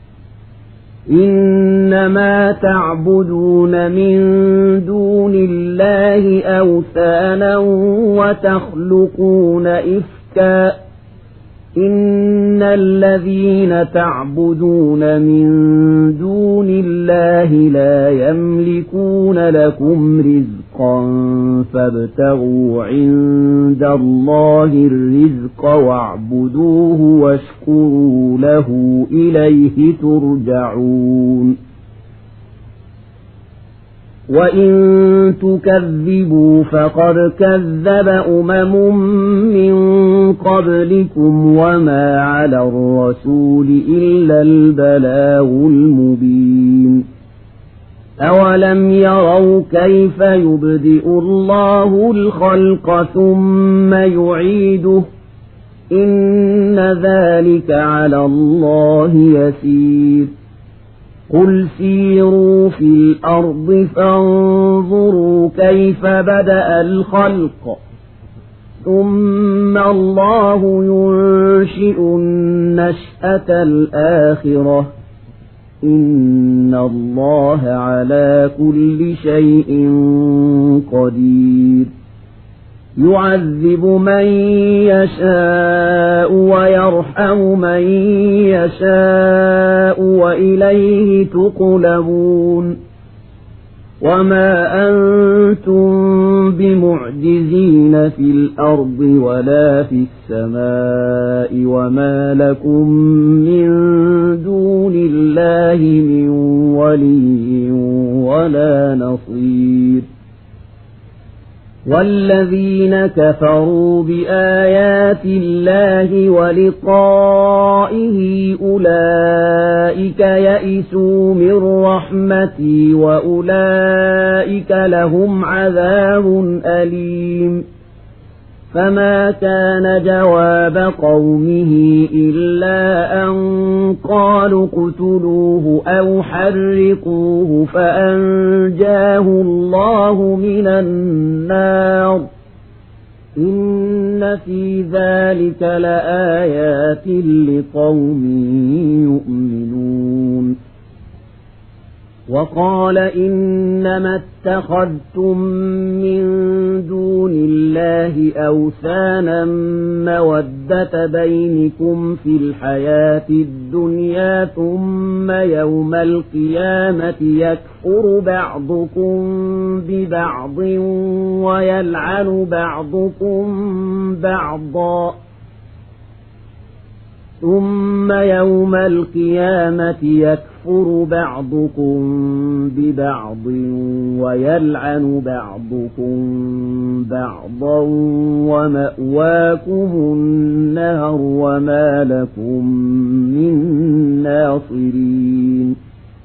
إنما تعبدون من دون الله أوثانا وتخلقون إفكا إن الذين تعبدون من دون الله لا يملكون لكم رزقا فابتغوا عند الله الرزق واعبدوه واشكروا له إليه ترجعون وإن تكذبوا فقد كذب أمم من قبلكم وما على الرسول إلا البلاغ المبين أولم يروا كيف يبدئ الله الخلق ثم يعيده إن ذلك على الله يسير قل سيروا في الأرض فانظروا كيف بدأ الخلق ثم الله ينشئ النشأة الآخرة إن الله على كل شيء قدير يعذب من يشاء ويرحم من يشاء وإليه تقلبون وما أنتم بمعجزين في الأرض ولا في السماء وما لكم من دون الله من ولي ولا نصير والذين كفروا بآيات الله ولقائه أولئك يئسوا من رحمتي وأولئك لهم عذاب أليم فما كان جواب قومه إلا أن قالوا اقتلوه أو حرقوه فأنجاه الله من النار إن في ذلك لآيات لقوم يؤمنون وقال إنما اتخذتم من دون الله أوثانا مودة بينكم في الحياة الدنيا ثم يوم القيامة يكفر بعضكم ببعض ويلعن بعضكم بعضا ثم يوم القيامة يكفر بعضكم ببعض ويلعن بعضكم بعضا ومأواكم النار وما لكم من ناصرين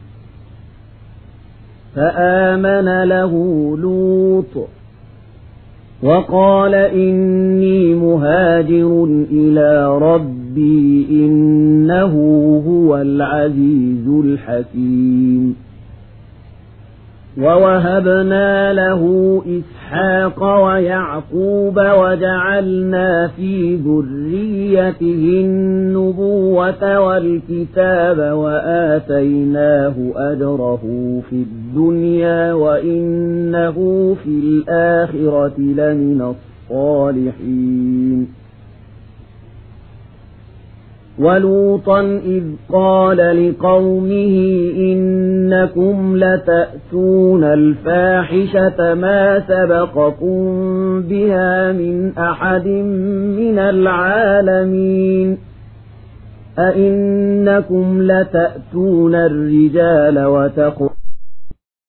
فآمن له لوط وقال إني مهاجر إلى ربي إنه هو العزيز الحكيم ووهبنا له إسحاق ويعقوب وجعلنا في ذريته النبوة والكتاب وآتيناه أجره في الدنيا وإنه في الآخرة لمن الصالحين ولوطا إذ قال لقومه إنكم لتأتون الفاحشة ما سبقكم بها من أحد من العالمين أئنكم لتأتون الرجال وتقتلون